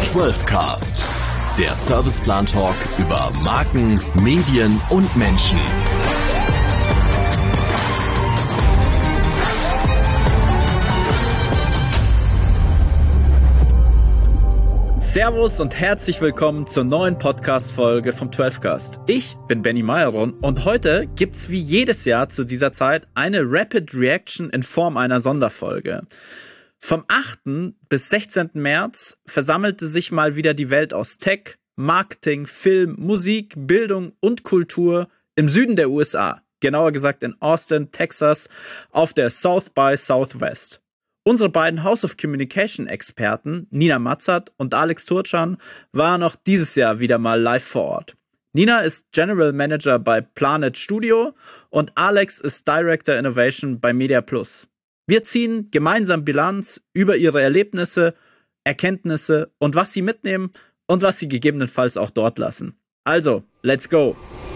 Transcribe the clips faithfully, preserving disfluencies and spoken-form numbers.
zwölf Cast, der Serviceplan-Talk über Marken, Medien und Menschen. Servus und herzlich willkommen zur neuen Podcast-Folge vom zwölf Cast. Ich bin Benny Meyerron und heute gibt's wie jedes Jahr zu dieser Zeit eine Rapid Reaction in Form einer Sonderfolge. Vom achten bis sechzehnten März versammelte sich mal wieder die Welt aus Tech, Marketing, Film, Musik, Bildung und Kultur im Süden der U S A, genauer gesagt in Austin, Texas, auf der South by Southwest. Unsere beiden House of Communication Experten, Nina Matzert und Alex Turcan, waren auch dieses Jahr wieder mal live vor Ort. Nina ist General Manager bei Planet Studio und Alex ist Director Innovation bei Media Plus. Wir ziehen gemeinsam Bilanz über ihre Erlebnisse, Erkenntnisse und was sie mitnehmen und was sie gegebenenfalls auch dort lassen. Also, let's go!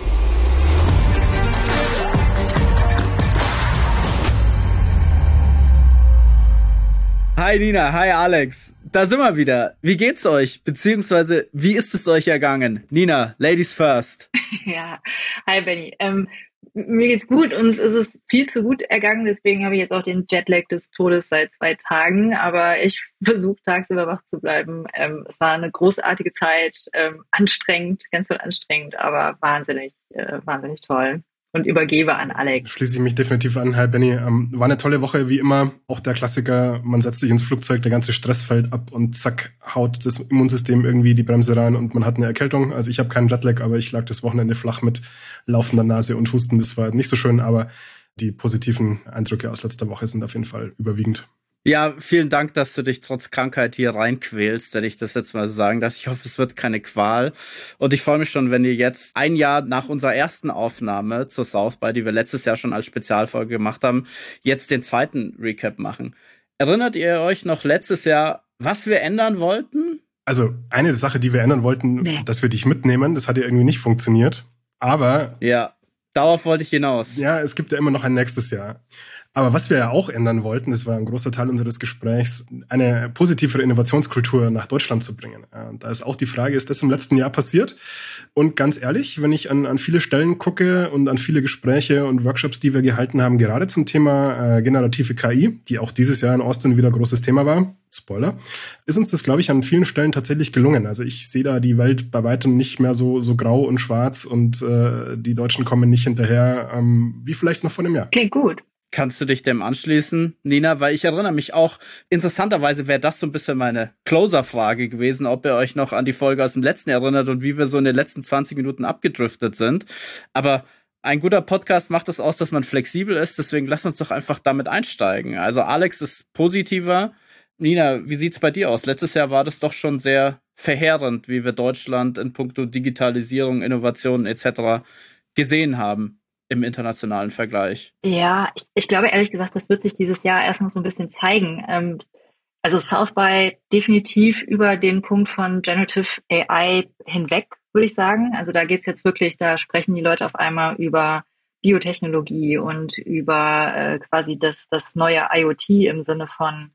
Hi Nina, hi Alex. Da sind wir wieder. Wie geht's euch? Beziehungsweise, wie ist es euch ergangen? Nina, Ladies first. Ja, hi Benny. Ähm, mir geht's gut, uns ist es viel zu gut ergangen, deswegen habe ich jetzt auch den Jetlag des Todes seit zwei Tagen, aber ich versuche tagsüber wach zu bleiben. Ähm, es war eine großartige Zeit, ähm, anstrengend, ganz schön anstrengend, aber wahnsinnig, äh, wahnsinnig toll. Und übergebe an Alex. Schließe ich mich definitiv an. Hi Benny, ähm, war eine tolle Woche, wie immer. Auch der Klassiker, man setzt sich ins Flugzeug, der ganze Stress fällt ab und zack, haut das Immunsystem irgendwie die Bremse rein und man hat eine Erkältung. Also ich habe keinen Jetlag, aber ich lag das Wochenende flach mit laufender Nase und Husten. Das war nicht so schön, aber die positiven Eindrücke aus letzter Woche sind auf jeden Fall überwiegend. Ja, vielen Dank, dass du dich trotz Krankheit hier reinquälst, wenn ich das jetzt mal so sagen darf. Ich hoffe, es wird keine Qual. Und ich freue mich schon, wenn wir jetzt ein Jahr nach unserer ersten Aufnahme zur South by, die wir letztes Jahr schon als Spezialfolge gemacht haben, jetzt den zweiten Recap machen. Erinnert ihr euch noch letztes Jahr, was wir ändern wollten? Also eine Sache, die wir ändern wollten, nee. dass wir dich mitnehmen, das hat ja irgendwie nicht funktioniert. Aber... Ja, darauf wollte ich hinaus. Ja, es gibt ja immer noch ein nächstes Jahr. Aber was wir ja auch ändern wollten, das war ein großer Teil unseres Gesprächs, eine positivere Innovationskultur nach Deutschland zu bringen. Und da ist auch die Frage, ist das im letzten Jahr passiert? Und ganz ehrlich, wenn ich an, an viele Stellen gucke und an viele Gespräche und Workshops, die wir gehalten haben, gerade zum Thema äh, generative K I, die auch dieses Jahr in Austin wieder großes Thema war, Spoiler, ist uns das, glaube ich, an vielen Stellen tatsächlich gelungen. Also ich sehe da die Welt bei weitem nicht mehr so, so grau und schwarz und äh, die Deutschen kommen nicht hinterher, ähm, wie vielleicht noch vor einem Jahr. Klingt gut. Kannst du dich dem anschließen, Nina? Weil ich erinnere mich auch, interessanterweise wäre das so ein bisschen meine Closer-Frage gewesen, ob ihr euch noch an die Folge aus dem letzten erinnert und wie wir so in den letzten zwanzig Minuten abgedriftet sind. Aber ein guter Podcast macht es aus, dass man flexibel ist, deswegen lass uns doch einfach damit einsteigen. Also Alex ist positiver. Nina, wie sieht's bei dir aus? Letztes Jahr war das doch schon sehr verheerend, wie wir Deutschland in puncto Digitalisierung, Innovationen et cetera gesehen haben im internationalen Vergleich. Ja, ich, ich glaube ehrlich gesagt, das wird sich dieses Jahr erst noch so ein bisschen zeigen. Ähm, also South by definitiv über den Punkt von Generative A I hinweg, würde ich sagen. Also da geht's jetzt wirklich, da sprechen die Leute auf einmal über Biotechnologie und über äh, quasi das, das neue IoT im Sinne von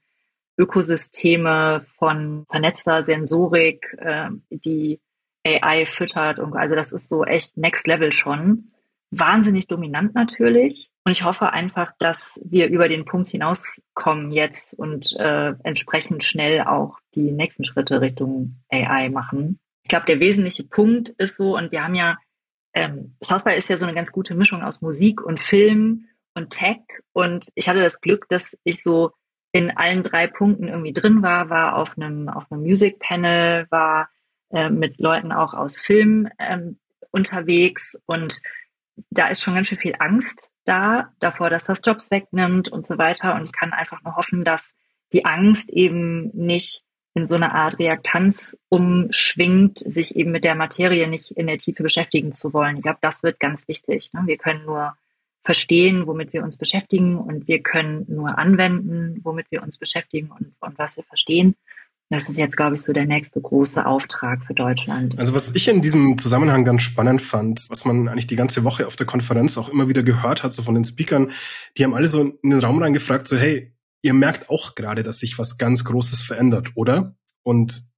Ökosysteme, von vernetzter Sensorik, äh, die A I füttert. Und also das ist so echt Next Level schon. Wahnsinnig dominant natürlich. Und ich hoffe einfach, dass wir über den Punkt hinauskommen jetzt und äh, entsprechend schnell auch die nächsten Schritte Richtung A I machen. Ich glaube, der wesentliche Punkt ist so, und wir haben ja, ähm, South by ist ja so eine ganz gute Mischung aus Musik und Film und Tech. Und ich hatte das Glück, dass ich so in allen drei Punkten irgendwie drin war, war auf einem auf einem Music Panel, war äh, mit Leuten auch aus Film ähm, unterwegs und da ist schon ganz schön viel Angst da, davor, dass das Jobs wegnimmt und so weiter. Und ich kann einfach nur hoffen, dass die Angst eben nicht in so eine Art Reaktanz umschwingt, sich eben mit der Materie nicht in der Tiefe beschäftigen zu wollen. Ich glaube, das wird ganz wichtig. Ne? Wir können nur verstehen, womit wir uns beschäftigen und wir können nur anwenden, womit wir uns beschäftigen und, und was wir verstehen. Das ist jetzt, glaube ich, so der nächste große Auftrag für Deutschland. Also was ich in diesem Zusammenhang ganz spannend fand, was man eigentlich die ganze Woche auf der Konferenz auch immer wieder gehört hat, so von den Speakern, die haben alle so in den Raum reingefragt, so hey, ihr merkt auch gerade, dass sich was ganz Großes verändert, oder? Und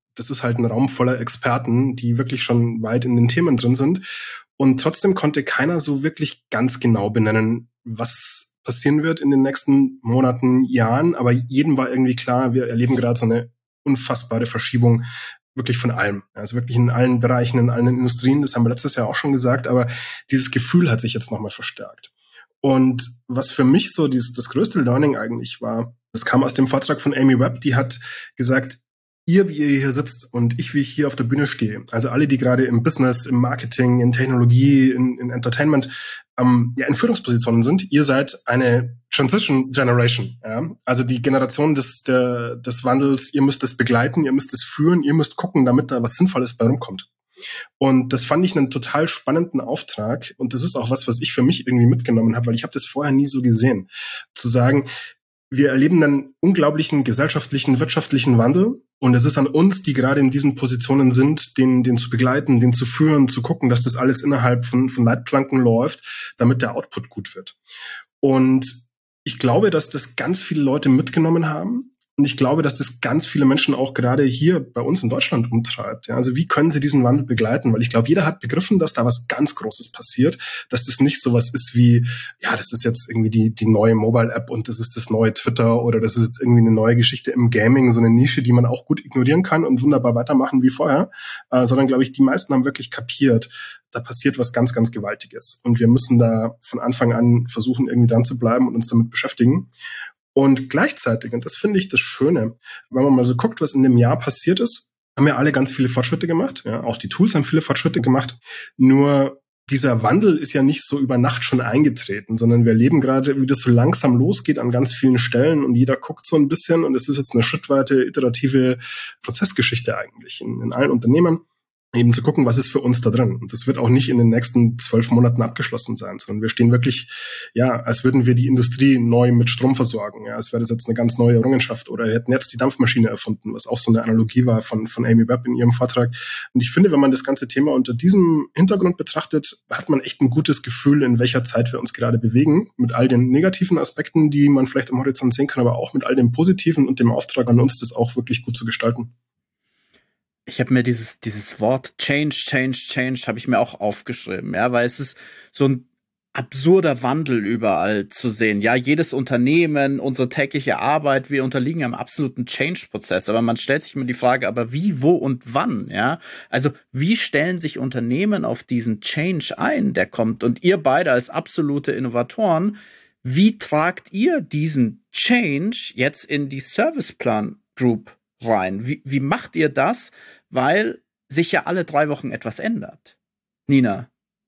das ist halt ein Raum voller Experten, die wirklich schon weit in den Themen drin sind. Und trotzdem konnte keiner so wirklich ganz genau benennen, was passieren wird in den nächsten Monaten, Jahren. Aber jedem war irgendwie klar, wir erleben gerade so eine unfassbare Verschiebung wirklich von allem. Also wirklich in allen Bereichen, in allen Industrien. Das haben wir letztes Jahr auch schon gesagt. Aber dieses Gefühl hat sich jetzt nochmal verstärkt. Und was für mich so dieses, das größte Learning eigentlich war, das kam aus dem Vortrag von Amy Webb, die hat gesagt, ihr, wie ihr hier sitzt und ich, wie ich hier auf der Bühne stehe, also alle, die gerade im Business, im Marketing, in Technologie, in, in Entertainment, ähm, ja, in Führungspositionen sind, ihr seid eine Transition Generation, ja? Also die Generation des, der, des Wandels, ihr müsst es begleiten, ihr müsst es führen, ihr müsst gucken, damit da was Sinnvolles bei rumkommt. Und das fand ich einen total spannenden Auftrag und das ist auch was, was ich für mich irgendwie mitgenommen habe, weil ich habe das vorher nie so gesehen, zu sagen, wir erleben einen unglaublichen gesellschaftlichen, wirtschaftlichen Wandel und es ist an uns, die gerade in diesen Positionen sind, den, den zu begleiten, den zu führen, zu gucken, dass das alles innerhalb von, von Leitplanken läuft, damit der Output gut wird. Und ich glaube, dass das ganz viele Leute mitgenommen haben. Und ich glaube, dass das ganz viele Menschen auch gerade hier bei uns in Deutschland umtreibt. Ja, also wie können sie diesen Wandel begleiten? Weil ich glaube, jeder hat begriffen, dass da was ganz Großes passiert, dass das nicht so was ist wie, ja, das ist jetzt irgendwie die, die neue Mobile-App und das ist das neue Twitter oder das ist jetzt irgendwie eine neue Geschichte im Gaming, so eine Nische, die man auch gut ignorieren kann und wunderbar weitermachen wie vorher. Äh, sondern, glaube ich, die meisten haben wirklich kapiert, da passiert was ganz, ganz Gewaltiges. Und wir müssen da von Anfang an versuchen, irgendwie dran zu bleiben und uns damit beschäftigen. Und gleichzeitig, und das finde ich das Schöne, wenn man mal so guckt, was in dem Jahr passiert ist, haben ja alle ganz viele Fortschritte gemacht. Ja, auch die Tools haben viele Fortschritte gemacht. Nur dieser Wandel ist ja nicht so über Nacht schon eingetreten, sondern wir erleben gerade, wie das so langsam losgeht an ganz vielen Stellen und jeder guckt so ein bisschen und es ist jetzt eine schrittweite, iterative Prozessgeschichte eigentlich in, in allen Unternehmen. Eben zu gucken, was ist für uns da drin. Und das wird auch nicht in den nächsten zwölf Monaten abgeschlossen sein, sondern wir stehen wirklich, ja, als würden wir die Industrie neu mit Strom versorgen. Ja, als wäre das jetzt eine ganz neue Errungenschaft oder wir hätten jetzt die Dampfmaschine erfunden, was auch so eine Analogie war von, von Amy Webb in ihrem Vortrag. Und ich finde, wenn man das ganze Thema unter diesem Hintergrund betrachtet, hat man echt ein gutes Gefühl, in welcher Zeit wir uns gerade bewegen, mit all den negativen Aspekten, die man vielleicht am Horizont sehen kann, aber auch mit all dem Positiven und dem Auftrag an uns, das auch wirklich gut zu gestalten. Ich habe mir dieses dieses Wort Change, Change, Change habe ich mir auch aufgeschrieben, ja, weil es ist so ein absurder Wandel überall zu sehen. Ja, jedes Unternehmen, unsere tägliche Arbeit, wir unterliegen einem absoluten Change-Prozess. Aber man stellt sich immer die Frage, aber wie, wo und wann, ja? Also wie stellen sich Unternehmen auf diesen Change ein, der kommt? Und ihr beide als absolute Innovatoren, wie tragt ihr diesen Change jetzt in die Serviceplan Group rein? Wie, wie macht ihr das? Weil sich ja alle drei Wochen etwas ändert. Nina?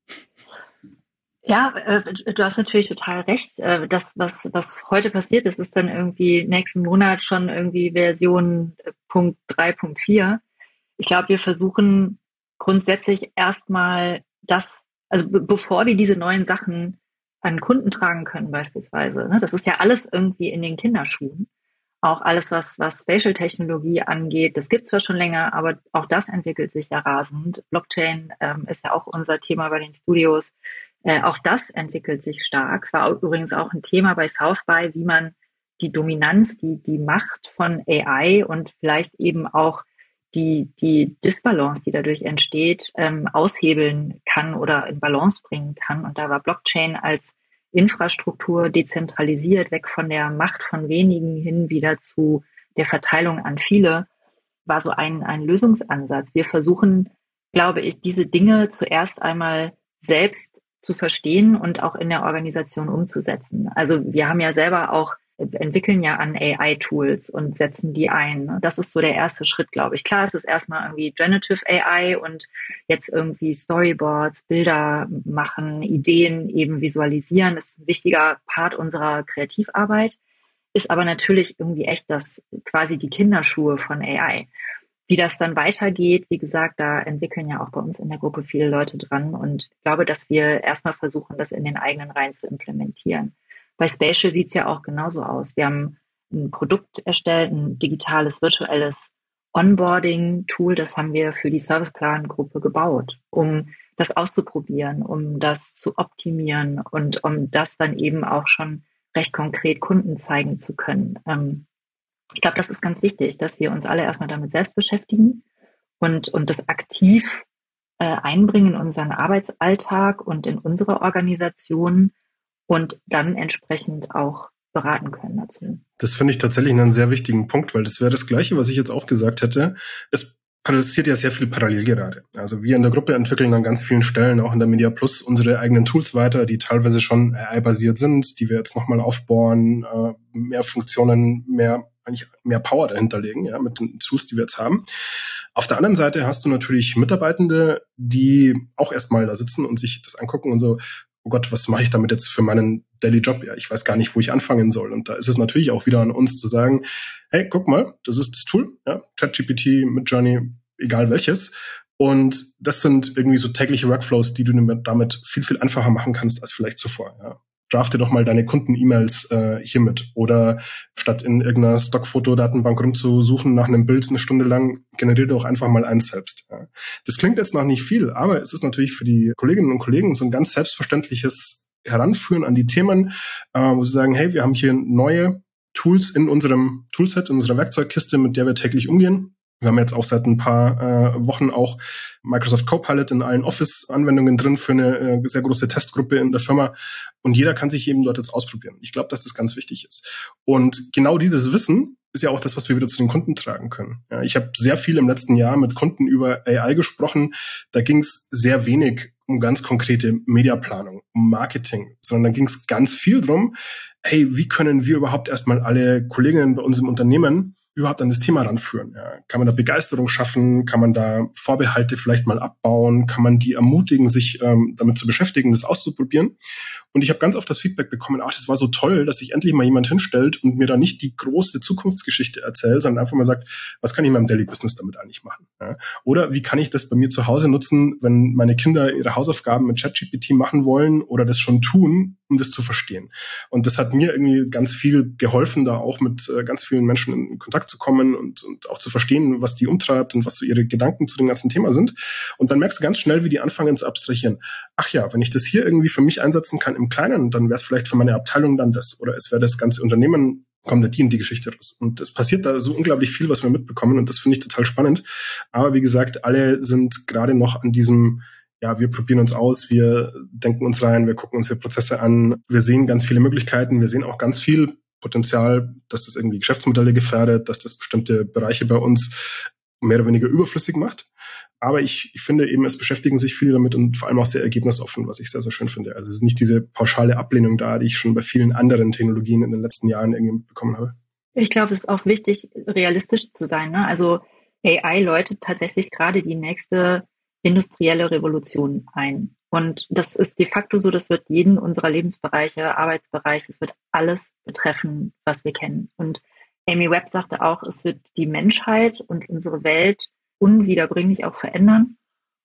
Ja, äh, du hast natürlich total recht. Äh, das, was, was heute passiert ist, ist dann irgendwie nächsten Monat schon irgendwie Version Punkt drei Punkt vier. Ich glaube, wir versuchen grundsätzlich erstmal das, also be- bevor wir diese neuen Sachen an Kunden tragen können beispielsweise, ne, das ist ja alles irgendwie in den Kinderschuhen. Auch alles, was, was Spatial-Technologie angeht, das gibt's zwar schon länger, aber auch das entwickelt sich ja rasend. Blockchain ähm, ist ja auch unser Thema bei den Studios. Äh, auch das entwickelt sich stark. Es war übrigens auch ein Thema bei South by, wie man die Dominanz, die, die Macht von A I und vielleicht eben auch die, die Disbalance, die dadurch entsteht, ähm, aushebeln kann oder in Balance bringen kann. Und da war Blockchain als Infrastruktur dezentralisiert, weg von der Macht von wenigen hin wieder zu der Verteilung an viele, war so ein, ein Lösungsansatz. Wir versuchen, glaube ich, diese Dinge zuerst einmal selbst zu verstehen und auch in der Organisation umzusetzen. Also wir haben ja selber auch, entwickeln ja an A I-Tools und setzen die ein. Das ist so der erste Schritt, glaube ich. Klar, es ist erstmal irgendwie Generative A I und jetzt irgendwie Storyboards, Bilder machen, Ideen eben visualisieren. Das ist ein wichtiger Part unserer Kreativarbeit, ist aber natürlich irgendwie echt das quasi die Kinderschuhe von A I. Wie das dann weitergeht, wie gesagt, da entwickeln ja auch bei uns in der Gruppe viele Leute dran und ich glaube, dass wir erstmal versuchen, das in den eigenen Reihen zu implementieren. Bei Spatial sieht es ja auch genauso aus. Wir haben ein Produkt erstellt, ein digitales, virtuelles Onboarding-Tool, das haben wir für die Serviceplan-Gruppe gebaut, um das auszuprobieren, um das zu optimieren und um das dann eben auch schon recht konkret Kunden zeigen zu können. Ähm, ich glaube, das ist ganz wichtig, dass wir uns alle erstmal damit selbst beschäftigen und, und das aktiv äh, einbringen in unseren Arbeitsalltag und in unsere Organisation und dann entsprechend auch beraten können dazu. Das finde ich tatsächlich einen sehr wichtigen Punkt, weil das wäre das Gleiche, was ich jetzt auch gesagt hätte. Es passiert ja sehr viel parallel gerade. Also wir in der Gruppe entwickeln an ganz vielen Stellen, auch in der Media Plus, unsere eigenen Tools weiter, die teilweise schon A I-basiert sind, die wir jetzt nochmal aufbauen, äh, mehr Funktionen, mehr eigentlich mehr Power dahinter legen, ja, mit den Tools, die wir jetzt haben. Auf der anderen Seite hast du natürlich Mitarbeitende, die auch erstmal da sitzen und sich das angucken und so, oh Gott, was mache ich damit jetzt für meinen Daily Job? Ja, ich weiß gar nicht, wo ich anfangen soll. Und da ist es natürlich auch wieder an uns zu sagen, hey, guck mal, das ist das Tool, ja, ChatGPT, Midjourney, egal welches. Und das sind irgendwie so tägliche Workflows, die du damit viel, viel einfacher machen kannst als vielleicht zuvor. Ja. Drafte doch mal deine Kunden-E-Mails äh, hiermit. Oder statt in irgendeiner Stockfotodatenbank rumzusuchen nach einem Bild eine Stunde lang, generiere doch einfach mal eins selbst. Ja. Das klingt jetzt noch nicht viel, aber es ist natürlich für die Kolleginnen und Kollegen so ein ganz selbstverständliches Heranführen an die Themen, äh, wo sie sagen, hey, wir haben hier neue Tools in unserem Toolset, in unserer Werkzeugkiste, mit der wir täglich umgehen. Wir haben jetzt auch seit ein paar äh, Wochen auch Microsoft Copilot in allen Office-Anwendungen drin für eine äh, sehr große Testgruppe in der Firma. Und jeder kann sich eben dort jetzt ausprobieren. Ich glaube, dass das ganz wichtig ist. Und genau dieses Wissen ist ja auch das, was wir wieder zu den Kunden tragen können. Ja, ich habe sehr viel im letzten Jahr mit Kunden über A I gesprochen. Da ging es sehr wenig um ganz konkrete Mediaplanung, um Marketing, sondern da ging es ganz viel drum, hey, wie können wir überhaupt erstmal alle Kolleginnen bei uns im Unternehmen überhaupt an das Thema ranführen? Ja. Kann man da Begeisterung schaffen? Kann man da Vorbehalte vielleicht mal abbauen? Kann man die ermutigen, sich ähm, damit zu beschäftigen, das auszuprobieren? Und ich habe ganz oft das Feedback bekommen, ach, das war so toll, dass sich endlich mal jemand hinstellt und mir da nicht die große Zukunftsgeschichte erzählt, sondern einfach mal sagt, was kann ich in meinem Daily Business damit eigentlich machen? Ja. Oder wie kann ich das bei mir zu Hause nutzen, wenn meine Kinder ihre Hausaufgaben mit ChatGPT machen wollen oder das schon tun, um das zu verstehen? Und das hat mir irgendwie ganz viel geholfen, da auch mit äh, ganz vielen Menschen in Kontakt zu kommen und, und auch zu verstehen, was die umtreibt und was so ihre Gedanken zu dem ganzen Thema sind. Und dann merkst du ganz schnell, wie die anfangen zu abstrahieren. Ach ja, wenn ich das hier irgendwie für mich einsetzen kann im Kleinen, dann wäre es vielleicht für meine Abteilung dann das. Oder es wäre das ganze Unternehmen, kommt da die und die Geschichte raus. Und es passiert da so unglaublich viel, was wir mitbekommen. Und das finde ich total spannend. Aber wie gesagt, alle sind gerade noch an diesem, ja, wir probieren uns aus, wir denken uns rein, wir gucken uns hier Prozesse an. Wir sehen ganz viele Möglichkeiten. Wir sehen auch ganz viel Potenzial, dass das irgendwie Geschäftsmodelle gefährdet, dass das bestimmte Bereiche bei uns mehr oder weniger überflüssig macht. Aber ich, ich finde eben, es beschäftigen sich viele damit und vor allem auch sehr ergebnisoffen, was ich sehr, sehr schön finde. Also es ist nicht diese pauschale Ablehnung da, die ich schon bei vielen anderen Technologien in den letzten Jahren irgendwie bekommen habe. Ich glaube, es ist auch wichtig, realistisch zu sein. Ne? Also A I läutet tatsächlich gerade die nächste industrielle Revolution ein. Und das ist de facto so, das wird jeden unserer Lebensbereiche, Arbeitsbereiche, es wird alles betreffen, was wir kennen. Und Amy Webb sagte auch, es wird die Menschheit und unsere Welt unwiederbringlich auch verändern.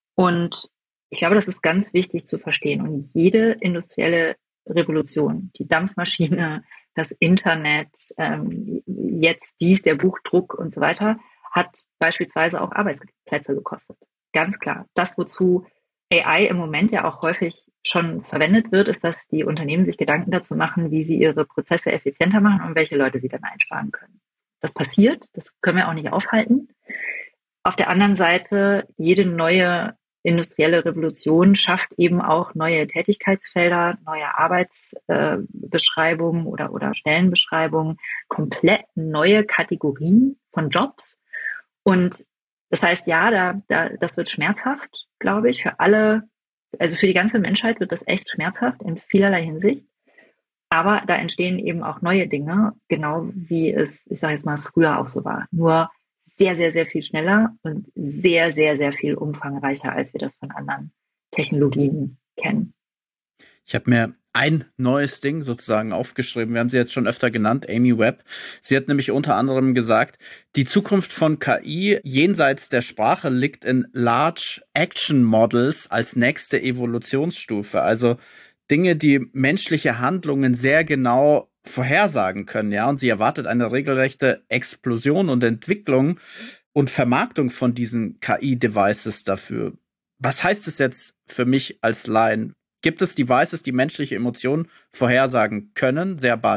Und ich glaube, das ist ganz wichtig zu verstehen. Und jede industrielle Revolution, die Dampfmaschine, das Internet, ähm, jetzt dies, der Buchdruck und so weiter, hat beispielsweise auch Arbeitsplätze gekostet. Ganz klar. Das, wozu A I im Moment ja auch häufig schon verwendet wird, ist, dass die Unternehmen sich Gedanken dazu machen, wie sie ihre Prozesse effizienter machen und welche Leute sie dann einsparen können. Das passiert, das können wir auch nicht aufhalten. Auf der anderen Seite, jede neue industrielle Revolution schafft eben auch neue Tätigkeitsfelder, neue Arbeitsbeschreibungen äh, oder, oder Stellenbeschreibungen, komplett neue Kategorien von Jobs. Und das heißt, ja, da, da, das wird schmerzhaft, glaube ich, für alle, also für die ganze Menschheit wird das echt schmerzhaft in vielerlei Hinsicht. Aber da entstehen eben auch neue Dinge, genau wie es, ich sage jetzt mal, früher auch so war. Nur sehr, sehr, sehr viel schneller und sehr, sehr, sehr viel umfangreicher, als wir das von anderen Technologien kennen. Ich habe mir ein neues Ding sozusagen aufgeschrieben. Wir haben sie jetzt schon öfter genannt, Amy Webb. Sie hat nämlich unter anderem gesagt, die Zukunft von K I jenseits der Sprache liegt in Large Action Models als nächste Evolutionsstufe. Also Dinge, die menschliche Handlungen sehr genau vorhersagen können, ja. Und sie erwartet eine regelrechte Explosion und Entwicklung und Vermarktung von diesen K I-Devices dafür. Was heißt es jetzt für mich als Laien? Gibt es Devices, die menschliche Emotionen vorhersagen können, sehr bald?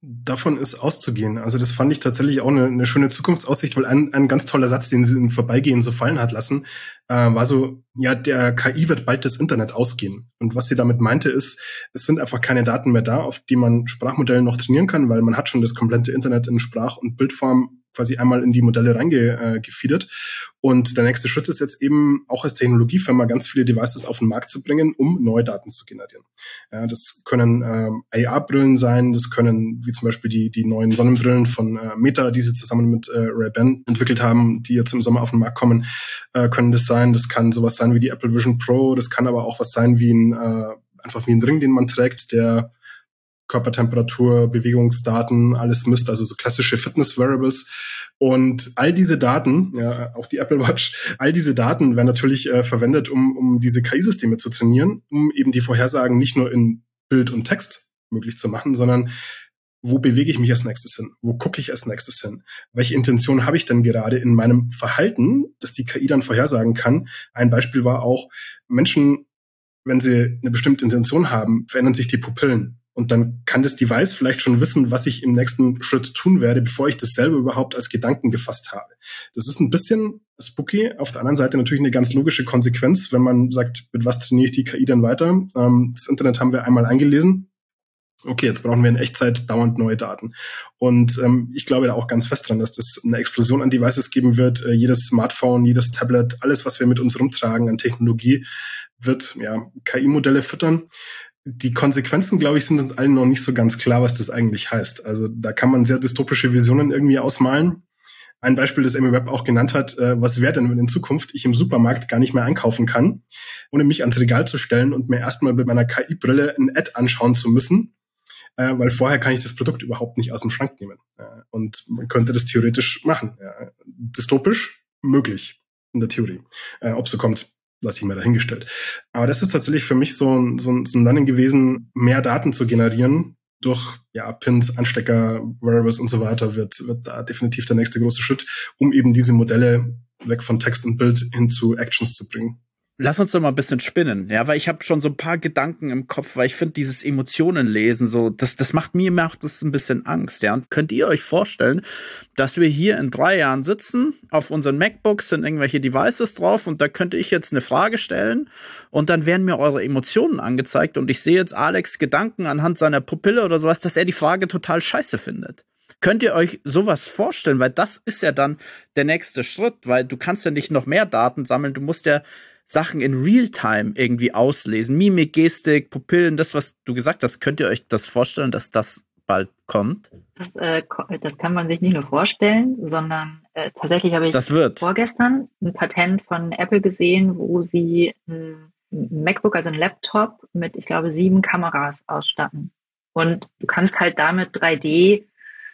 Davon ist auszugehen. Also das fand ich tatsächlich auch eine, eine schöne Zukunftsaussicht, weil ein, ein ganz toller Satz, den sie im Vorbeigehen so fallen hat lassen, äh, war so, ja, der K I wird bald das Internet ausgehen. Und was sie damit meinte ist, es sind einfach keine Daten mehr da, auf die man Sprachmodelle noch trainieren kann, weil man hat schon das komplette Internet in Sprach- und Bildform quasi einmal in die Modelle reingefeedet. Und der nächste Schritt ist jetzt eben auch als Technologiefirma ganz viele Devices auf den Markt zu bringen, um neue Daten zu generieren. Ja, das können ähm, A R-Brillen sein, das können wie zum Beispiel die die neuen Sonnenbrillen von äh, Meta, die sie zusammen mit äh, Ray-Ban entwickelt haben, die jetzt im Sommer auf den Markt kommen, äh, können das sein. Das kann sowas sein wie die Apple Vision Pro, das kann aber auch was sein wie ein äh, einfach wie ein Ring, den man trägt, der Körpertemperatur, Bewegungsdaten, alles misst, also so klassische Fitness-Variables. Und all diese Daten, ja, auch die Apple Watch, all diese Daten werden natürlich äh, verwendet, um, um diese K I-Systeme zu trainieren, um eben die Vorhersagen nicht nur in Bild und Text möglich zu machen, sondern wo bewege ich mich als nächstes hin? Wo gucke ich als nächstes hin? Welche Intention habe ich denn gerade in meinem Verhalten, dass die K I dann vorhersagen kann? Ein Beispiel war auch, Menschen, wenn sie eine bestimmte Intention haben, verändern sich die Pupillen. Und dann kann das Device vielleicht schon wissen, was ich im nächsten Schritt tun werde, bevor ich das selber überhaupt als Gedanken gefasst habe. Das ist ein bisschen spooky. Auf der anderen Seite natürlich eine ganz logische Konsequenz, wenn man sagt, mit was trainiere ich die K I dann weiter? Ähm, das Internet haben wir einmal eingelesen. Okay, jetzt brauchen wir in Echtzeit dauernd neue Daten. Und ähm, ich glaube da auch ganz fest dran, dass das eine Explosion an Devices geben wird. Äh, jedes Smartphone, jedes Tablet, alles, was wir mit uns rumtragen an Technologie, wird ja K I-Modelle füttern. Die Konsequenzen, glaube ich, sind uns allen noch nicht so ganz klar, was das eigentlich heißt. Also da kann man sehr dystopische Visionen irgendwie ausmalen. Ein Beispiel, das Amy Webb auch genannt hat, äh, was wäre denn, wenn in Zukunft ich im Supermarkt gar nicht mehr einkaufen kann, ohne mich ans Regal zu stellen und mir erstmal mit meiner K I-Brille ein Ad anschauen zu müssen, äh, weil vorher kann ich das Produkt überhaupt nicht aus dem Schrank nehmen. Äh, und man könnte das theoretisch machen. Ja. Dystopisch möglich in der Theorie. Äh, ob so kommt, lasse ich mir dahingestellt. Aber das ist tatsächlich für mich so ein, so ein, so ein Learning gewesen, mehr Daten zu generieren durch ja, Pins, Anstecker, Wearables und so weiter, wird, wird da definitiv der nächste große Schritt, um eben diese Modelle weg von Text und Bild hin zu Actions zu bringen. Lass uns doch mal ein bisschen spinnen, ja, weil ich habe schon so ein paar Gedanken im Kopf, weil ich finde dieses Emotionenlesen so, das das macht mir macht das ein bisschen Angst, ja. Und könnt ihr euch vorstellen, dass wir hier in drei Jahren sitzen, auf unseren MacBooks sind irgendwelche Devices drauf und da könnte ich jetzt eine Frage stellen und dann werden mir eure Emotionen angezeigt und ich sehe jetzt Alex Gedanken anhand seiner Pupille oder sowas, dass er die Frage total scheiße findet. Könnt ihr euch sowas vorstellen? Weil das ist ja dann der nächste Schritt, weil du kannst ja nicht noch mehr Daten sammeln, du musst ja Sachen in Realtime irgendwie auslesen. Mimik, Gestik, Pupillen, das, was du gesagt hast. Könnt ihr euch das vorstellen, dass das bald kommt? Das, äh, das kann man sich nicht nur vorstellen, sondern äh, tatsächlich habe ich das wird. vorgestern ein Patent von Apple gesehen, wo sie ein MacBook, also ein Laptop mit, ich glaube, sieben Kameras ausstatten. Und du kannst halt damit drei D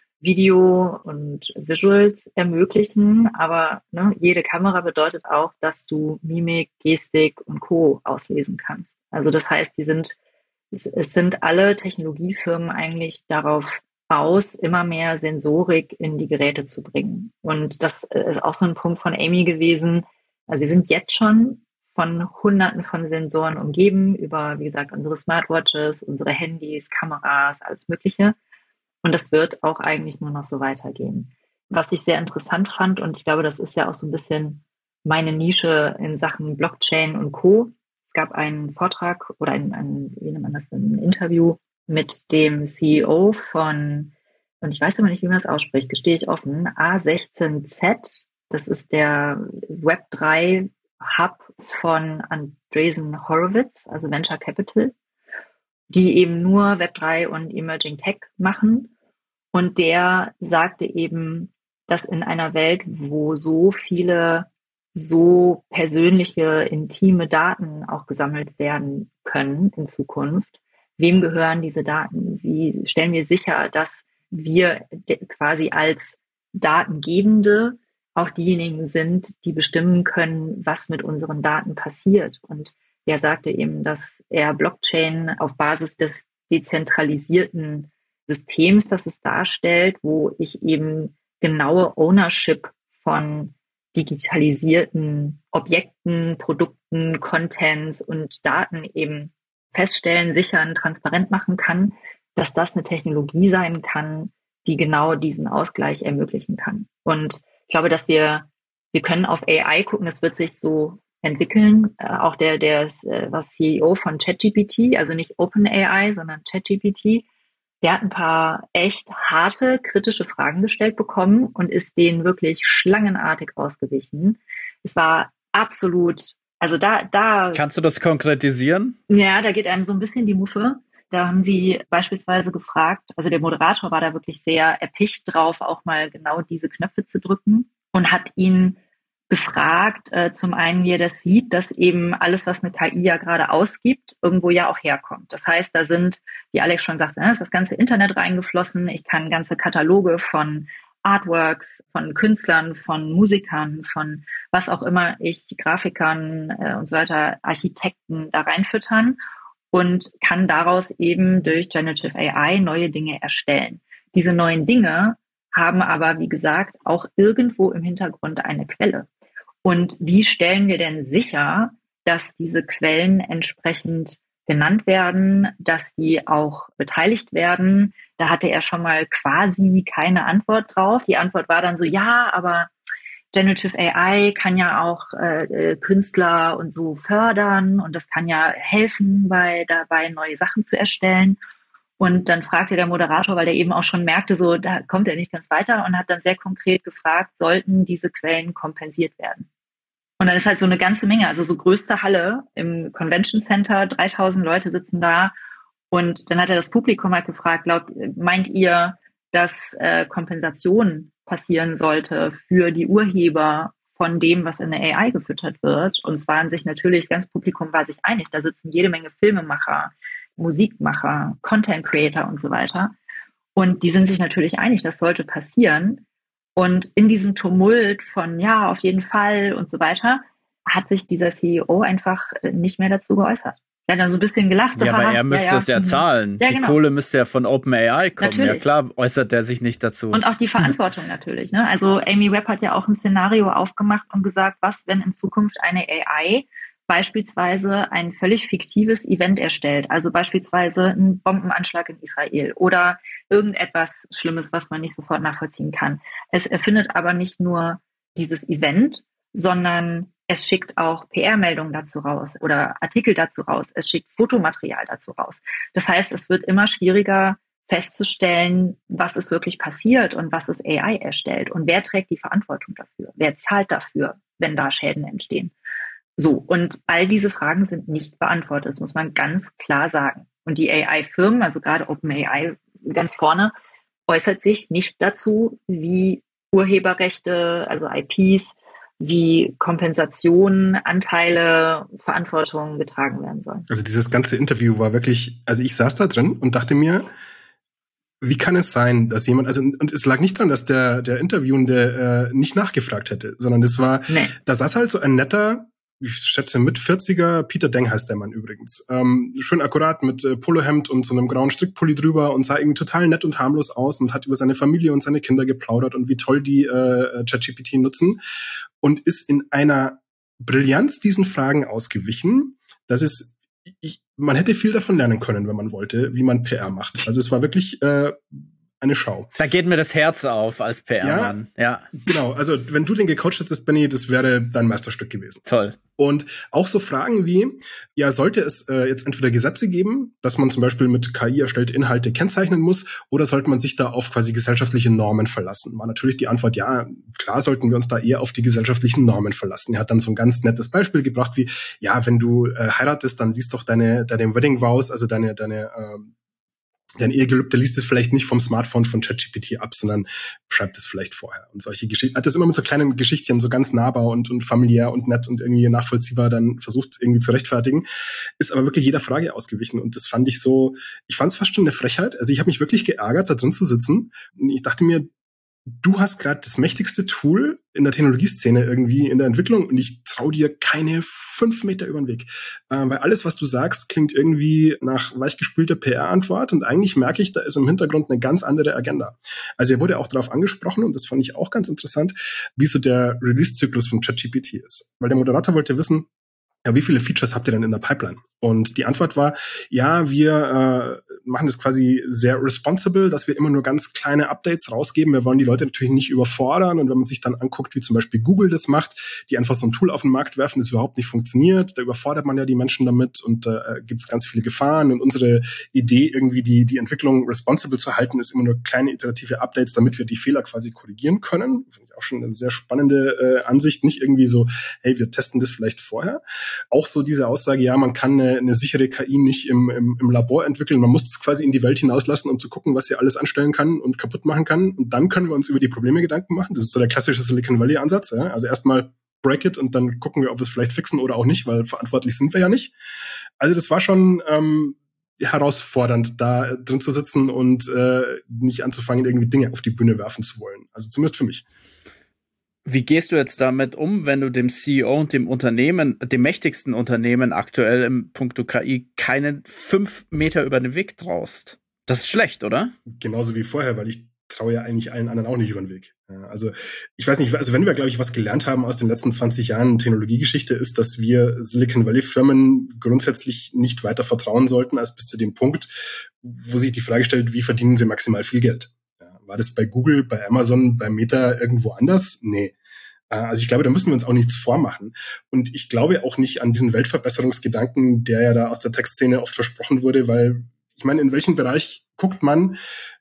Video und Visuals ermöglichen, aber ne, jede Kamera bedeutet auch, dass du Mimik, Gestik und Co. auslesen kannst. Also das heißt, die sind, es, es sind alle Technologiefirmen eigentlich darauf aus, immer mehr Sensorik in die Geräte zu bringen. Und das ist auch so ein Punkt von Amy gewesen. Also wir sind jetzt schon von Hunderten von Sensoren umgeben, über, wie gesagt, unsere Smartwatches, unsere Handys, Kameras, alles Mögliche. Und das wird auch eigentlich nur noch so weitergehen. Was ich sehr interessant fand, und ich glaube, das ist ja auch so ein bisschen meine Nische in Sachen Blockchain und Co. Es gab einen Vortrag oder ein, ein wie nennt man das, ein Interview mit dem C E O von, und ich weiß immer nicht, wie man das ausspricht, gestehe ich offen, A sechzehn Z. Das ist der Web drei Hub von Andreessen Horowitz, also Venture Capital, die eben nur Web drei und Emerging Tech machen. Und der sagte eben, dass in einer Welt, wo so viele so persönliche, intime Daten auch gesammelt werden können in Zukunft, wem gehören diese Daten? Wie stellen wir sicher, dass wir quasi als Datengebende auch diejenigen sind, die bestimmen können, was mit unseren Daten passiert? Und er sagte eben, dass er Blockchain auf Basis des dezentralisierten Systems, das es darstellt, wo ich eben genaue Ownership von digitalisierten Objekten, Produkten, Contents und Daten eben feststellen, sichern, transparent machen kann, dass das eine Technologie sein kann, die genau diesen Ausgleich ermöglichen kann. Und ich glaube, dass wir, wir können auf A I gucken, das wird sich so entwickeln. Äh, auch der, der ist, äh, was C E O von ChatGPT, also nicht OpenAI, sondern ChatGPT, der hat ein paar echt harte, kritische Fragen gestellt bekommen und ist denen wirklich schlangenartig ausgewichen. Es war absolut, also da, da. Kannst du das konkretisieren? Ja, da geht einem so ein bisschen die Muffe. Da haben sie beispielsweise gefragt, also der Moderator war da wirklich sehr erpicht drauf, auch mal genau diese Knöpfe zu drücken und hat ihn gefragt, äh, zum einen, wie er das sieht, dass eben alles, was eine K I ja gerade ausgibt, irgendwo ja auch herkommt. Das heißt, da sind, wie Alex schon sagte, ist das ganze Internet reingeflossen. Ich kann ganze Kataloge von Artworks, von Künstlern, von Musikern, von was auch immer ich, Grafikern äh, und so weiter, Architekten da reinfüttern und kann daraus eben durch Generative A I neue Dinge erstellen. Diese neuen Dinge haben aber, wie gesagt, auch irgendwo im Hintergrund eine Quelle. Und wie stellen wir denn sicher, dass diese Quellen entsprechend genannt werden, dass die auch beteiligt werden? Da hatte er schon mal quasi keine Antwort drauf. Die Antwort war dann so, ja, aber Generative A I kann ja auch äh, Künstler und so fördern und das kann ja helfen, bei dabei neue Sachen zu erstellen. Und dann fragte der Moderator, weil der eben auch schon merkte, so da kommt er nicht ganz weiter und hat dann sehr konkret gefragt, sollten diese Quellen kompensiert werden? Und dann ist halt so eine ganze Menge, also so größte Halle im Convention Center, dreitausend Leute sitzen da und dann hat er das Publikum halt gefragt, glaubt, meint ihr, dass äh, Kompensation passieren sollte für die Urheber von dem, was in der A I gefüttert wird? Und es waren sich natürlich, das ganze Publikum war sich einig, da sitzen jede Menge Filmemacher, Musikmacher, Content Creator und so weiter. Und die sind sich natürlich einig, das sollte passieren. Und in diesem Tumult von, ja, auf jeden Fall und so weiter, hat sich dieser C E O einfach nicht mehr dazu geäußert. Er hat dann so ein bisschen gelacht. Ja, aber er müsste ja, ja. es ja zahlen. Ja, die genau. Kohle müsste ja von OpenAI kommen. Natürlich. Ja klar, äußert er sich nicht dazu. Und auch die Verantwortung natürlich. Ne? Also Amy Webb hat ja auch ein Szenario aufgemacht und gesagt, was, wenn in Zukunft eine A I beispielsweise ein völlig fiktives Event erstellt, also beispielsweise ein Bombenanschlag in Israel oder irgendetwas Schlimmes, was man nicht sofort nachvollziehen kann. Es erfindet aber nicht nur dieses Event, sondern es schickt auch P R-Meldungen dazu raus oder Artikel dazu raus. Es schickt Fotomaterial dazu raus. Das heißt, es wird immer schwieriger festzustellen, was ist wirklich passiert und was ist A I erstellt und wer trägt die Verantwortung dafür? Wer zahlt dafür, wenn da Schäden entstehen? So, und all diese Fragen sind nicht beantwortet, das muss man ganz klar sagen. Und die A I-Firmen, also gerade OpenAI ganz vorne, äußert sich nicht dazu, wie Urheberrechte, also I Ps, wie Kompensationen, Anteile, Verantwortung getragen werden sollen. Also dieses ganze Interview war wirklich, also ich saß da drin und dachte mir, wie kann es sein, dass jemand, also und es lag nicht dran, dass der der Interviewende äh, nicht nachgefragt hätte, sondern es war, nee. Da saß halt so ein netter, ich schätze mit vierziger, Peter Deng heißt der Mann übrigens. Ähm, schön akkurat mit äh, Polohemd und so einem grauen Strickpulli drüber und sah irgendwie total nett und harmlos aus und hat über seine Familie und seine Kinder geplaudert und wie toll die äh, ChatGPT nutzen und ist in einer Brillanz diesen Fragen ausgewichen, dass es, ich, man hätte viel davon lernen können, wenn man wollte, wie man P R macht. Also es war wirklich äh, eine Schau. Da geht mir das Herz auf als P R-Mann. Ja, ja, genau. Also wenn du den gecoacht hättest, Benny, das wäre dein Meisterstück gewesen. Toll. Und auch so Fragen wie, ja, sollte es äh, jetzt entweder Gesetze geben, dass man zum Beispiel mit K I erstellte Inhalte kennzeichnen muss, oder sollte man sich da auf quasi gesellschaftliche Normen verlassen? War natürlich die Antwort, ja, klar sollten wir uns da eher auf die gesellschaftlichen Normen verlassen. Er hat dann so ein ganz nettes Beispiel gebracht wie, ja, wenn du äh, heiratest, dann liest doch deine, deine Wedding Vows, also deine, deine, ähm, Dein Ehegelübde liest es vielleicht nicht vom Smartphone von ChatGPT ab, sondern schreibt es vielleicht vorher. Und solche Geschichten, hat das immer mit so kleinen Geschichtchen, so ganz nahbar und, und familiär und nett und irgendwie nachvollziehbar dann versucht, es irgendwie zu rechtfertigen. Ist aber wirklich jeder Frage ausgewichen. Und das fand ich so, ich fand es fast schon eine Frechheit. Also ich habe mich wirklich geärgert, da drin zu sitzen. Und ich dachte mir, du hast gerade das mächtigste Tool in der Technologieszene irgendwie in der Entwicklung und ich trau dir keine fünf Meter über den Weg. Äh, weil alles, was du sagst, klingt irgendwie nach weichgespülter P R-Antwort und eigentlich merke ich, da ist im Hintergrund eine ganz andere Agenda. Also er wurde auch darauf angesprochen und das fand ich auch ganz interessant, wie so der Release-Zyklus von ChatGPT ist. Weil der Moderator wollte wissen, ja, wie viele Features habt ihr denn in der Pipeline? Und die Antwort war, ja, wir äh, machen das quasi sehr responsible, dass wir immer nur ganz kleine Updates rausgeben. Wir wollen die Leute natürlich nicht überfordern. Und wenn man sich dann anguckt, wie zum Beispiel Google das macht, die einfach so ein Tool auf den Markt werfen, das überhaupt nicht funktioniert, da überfordert man ja die Menschen damit und da äh, gibt es ganz viele Gefahren. Und unsere Idee, irgendwie die, die Entwicklung responsible zu halten, ist immer nur kleine iterative Updates, damit wir die Fehler quasi korrigieren können. Finde ich auch schon eine sehr spannende äh, Ansicht. Nicht irgendwie so, hey, wir testen das vielleicht vorher. Auch so diese Aussage, ja, man kann eine, eine sichere K I nicht im, im, im Labor entwickeln. Man muss das quasi in die Welt hinauslassen, um zu gucken, was sie alles anstellen kann und kaputt machen kann. Und dann können wir uns über die Probleme Gedanken machen. Das ist so der klassische Silicon Valley Ansatz. Ja? Also erstmal break it und dann gucken wir, ob wir es vielleicht fixen oder auch nicht, weil verantwortlich sind wir ja nicht. Also das war schon ähm, herausfordernd, da drin zu sitzen und äh, nicht anzufangen, irgendwie Dinge auf die Bühne werfen zu wollen. Also zumindest für mich. Wie gehst du jetzt damit um, wenn du dem C E O und dem Unternehmen, dem mächtigsten Unternehmen aktuell im Punkto K I, keinen fünf Meter über den Weg traust? Das ist schlecht, oder? Genauso wie vorher, weil ich traue ja eigentlich allen anderen auch nicht über den Weg. Also ich weiß nicht, also wenn wir, glaube ich, was gelernt haben aus den letzten zwanzig Jahren Technologiegeschichte, ist, dass wir Silicon Valley Firmen grundsätzlich nicht weiter vertrauen sollten, als bis zu dem Punkt, wo sich die Frage stellt, wie verdienen sie maximal viel Geld? War das bei Google, bei Amazon, bei Meta irgendwo anders? Nee. Also ich glaube, da müssen wir uns auch nichts vormachen. Und ich glaube auch nicht an diesen Weltverbesserungsgedanken, der ja da aus der Tech-Szene oft versprochen wurde, weil ich meine, in welchem Bereich guckt man,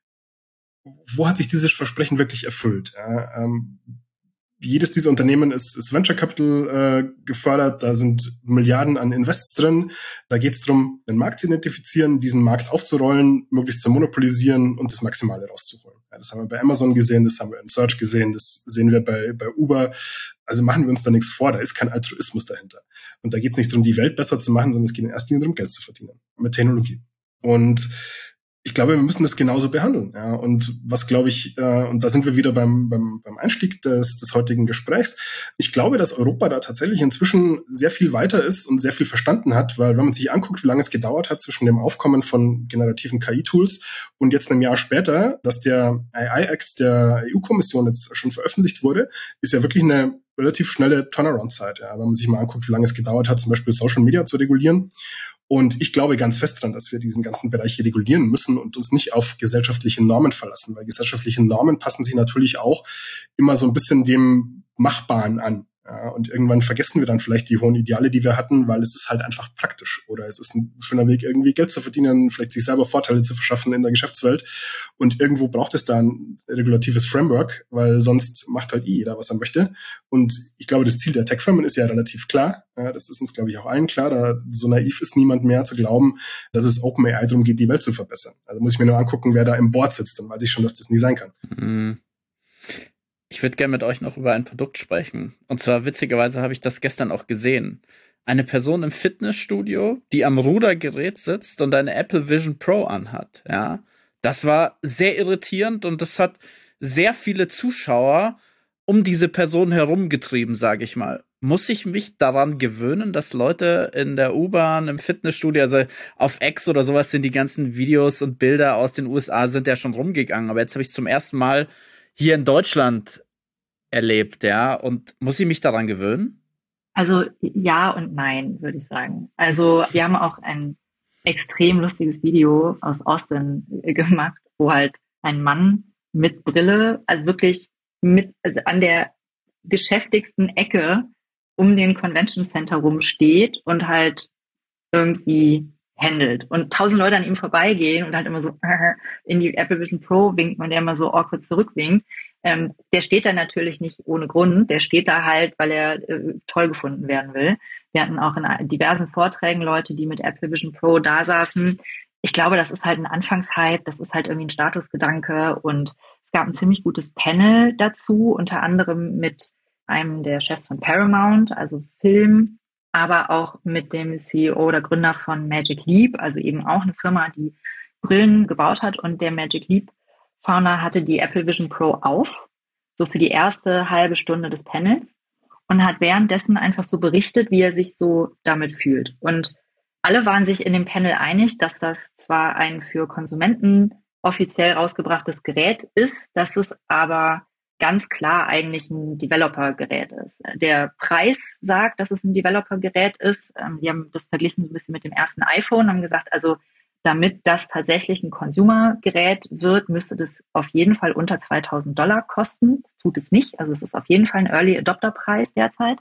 wo hat sich dieses Versprechen wirklich erfüllt? Ja, ähm, jedes dieser Unternehmen ist, ist Venture Capital äh, gefördert, da sind Milliarden an Invests drin. Da geht es darum, einen Markt zu identifizieren, diesen Markt aufzurollen, möglichst zu monopolisieren und das Maximale rauszuholen. Ja, das haben wir bei Amazon gesehen, das haben wir in Search gesehen, das sehen wir bei, bei Uber. Also machen wir uns da nichts vor, da ist kein Altruismus dahinter. Und da geht es nicht darum, die Welt besser zu machen, sondern es geht in erster Linie darum, Geld zu verdienen mit Technologie. Und ich glaube, wir müssen das genauso behandeln. Ja. Und was glaube ich, äh, und da sind wir wieder beim, beim, beim Einstieg des, des heutigen Gesprächs. Ich glaube, dass Europa da tatsächlich inzwischen sehr viel weiter ist und sehr viel verstanden hat, weil wenn man sich anguckt, wie lange es gedauert hat zwischen dem Aufkommen von generativen K I-Tools und jetzt einem Jahr später, dass der A I-Act der E U-Kommission jetzt schon veröffentlicht wurde, ist ja wirklich eine relativ schnelle Turnaround-Zeit. Ja. Wenn man sich mal anguckt, wie lange es gedauert hat, zum Beispiel Social Media zu regulieren. Und ich glaube ganz fest daran, dass wir diesen ganzen Bereich hier regulieren müssen und uns nicht auf gesellschaftliche Normen verlassen, weil gesellschaftliche Normen passen sich natürlich auch immer so ein bisschen dem Machbaren an. Ja, und irgendwann vergessen wir dann vielleicht die hohen Ideale, die wir hatten, weil es ist halt einfach praktisch. Oder es ist ein schöner Weg, irgendwie Geld zu verdienen, vielleicht sich selber Vorteile zu verschaffen in der Geschäftswelt. Und irgendwo braucht es da ein regulatives Framework, weil sonst macht halt eh jeder, was er möchte. Und ich glaube, das Ziel der Tech-Firmen ist ja relativ klar. Ja, das ist uns, glaube ich, auch allen klar. Da so naiv ist niemand mehr zu glauben, dass es OpenAI darum geht, die Welt zu verbessern. Also muss ich mir nur angucken, wer da im Board sitzt. Dann weiß ich schon, dass das nie sein kann. Mhm. Ich würde gerne mit euch noch über ein Produkt sprechen. Und zwar, witzigerweise, habe ich das gestern auch gesehen. Eine Person im Fitnessstudio, die am Rudergerät sitzt und eine Apple Vision Pro anhat. Ja, das war sehr irritierend und das hat sehr viele Zuschauer um diese Person herumgetrieben, sage ich mal. Muss ich mich daran gewöhnen, dass Leute in der U-Bahn, im Fitnessstudio, also auf X oder sowas sind die ganzen Videos und Bilder aus den U S A sind ja schon rumgegangen. Aber jetzt habe ich zum ersten Mal hier in Deutschland erlebt, ja, und muss ich mich daran gewöhnen? Also ja und nein, würde ich sagen. Also wir haben auch ein extrem lustiges Video aus Austin gemacht, wo halt ein Mann mit Brille, also wirklich mit, also an der geschäftigsten Ecke um den Convention Center rumsteht und halt irgendwie handelt und tausend Leute an ihm vorbeigehen und halt immer so in die Apple Vision Pro winkt und der immer so awkward zurückwinkt. Ähm, der steht da natürlich nicht ohne Grund. Der steht da halt, weil er äh, toll gefunden werden will. Wir hatten auch in diversen Vorträgen Leute, die mit Apple Vision Pro da saßen. Ich glaube, das ist halt ein Anfangshype. Das ist halt irgendwie ein Statusgedanke und es gab ein ziemlich gutes Panel dazu, unter anderem mit einem der Chefs von Paramount, also Film, aber auch mit dem C E O oder Gründer von Magic Leap, also eben auch eine Firma, die Brillen gebaut hat. Und der Magic Leap Founder hatte die Apple Vision Pro auf, so für die erste halbe Stunde des Panels und hat währenddessen einfach so berichtet, wie er sich so damit fühlt. Und alle waren sich in dem Panel einig, dass das zwar ein für Konsumenten offiziell rausgebrachtes Gerät ist, dass es aber ganz klar eigentlich ein Developer-Gerät ist. Der Preis sagt, dass es ein Developer-Gerät ist. Wir haben das verglichen so ein bisschen mit dem ersten iPhone, haben gesagt, also damit das tatsächlich ein Consumer-Gerät wird, müsste das auf jeden Fall unter zweitausend Dollar kosten. Das tut es nicht. Also es ist auf jeden Fall ein Early-Adopter-Preis derzeit.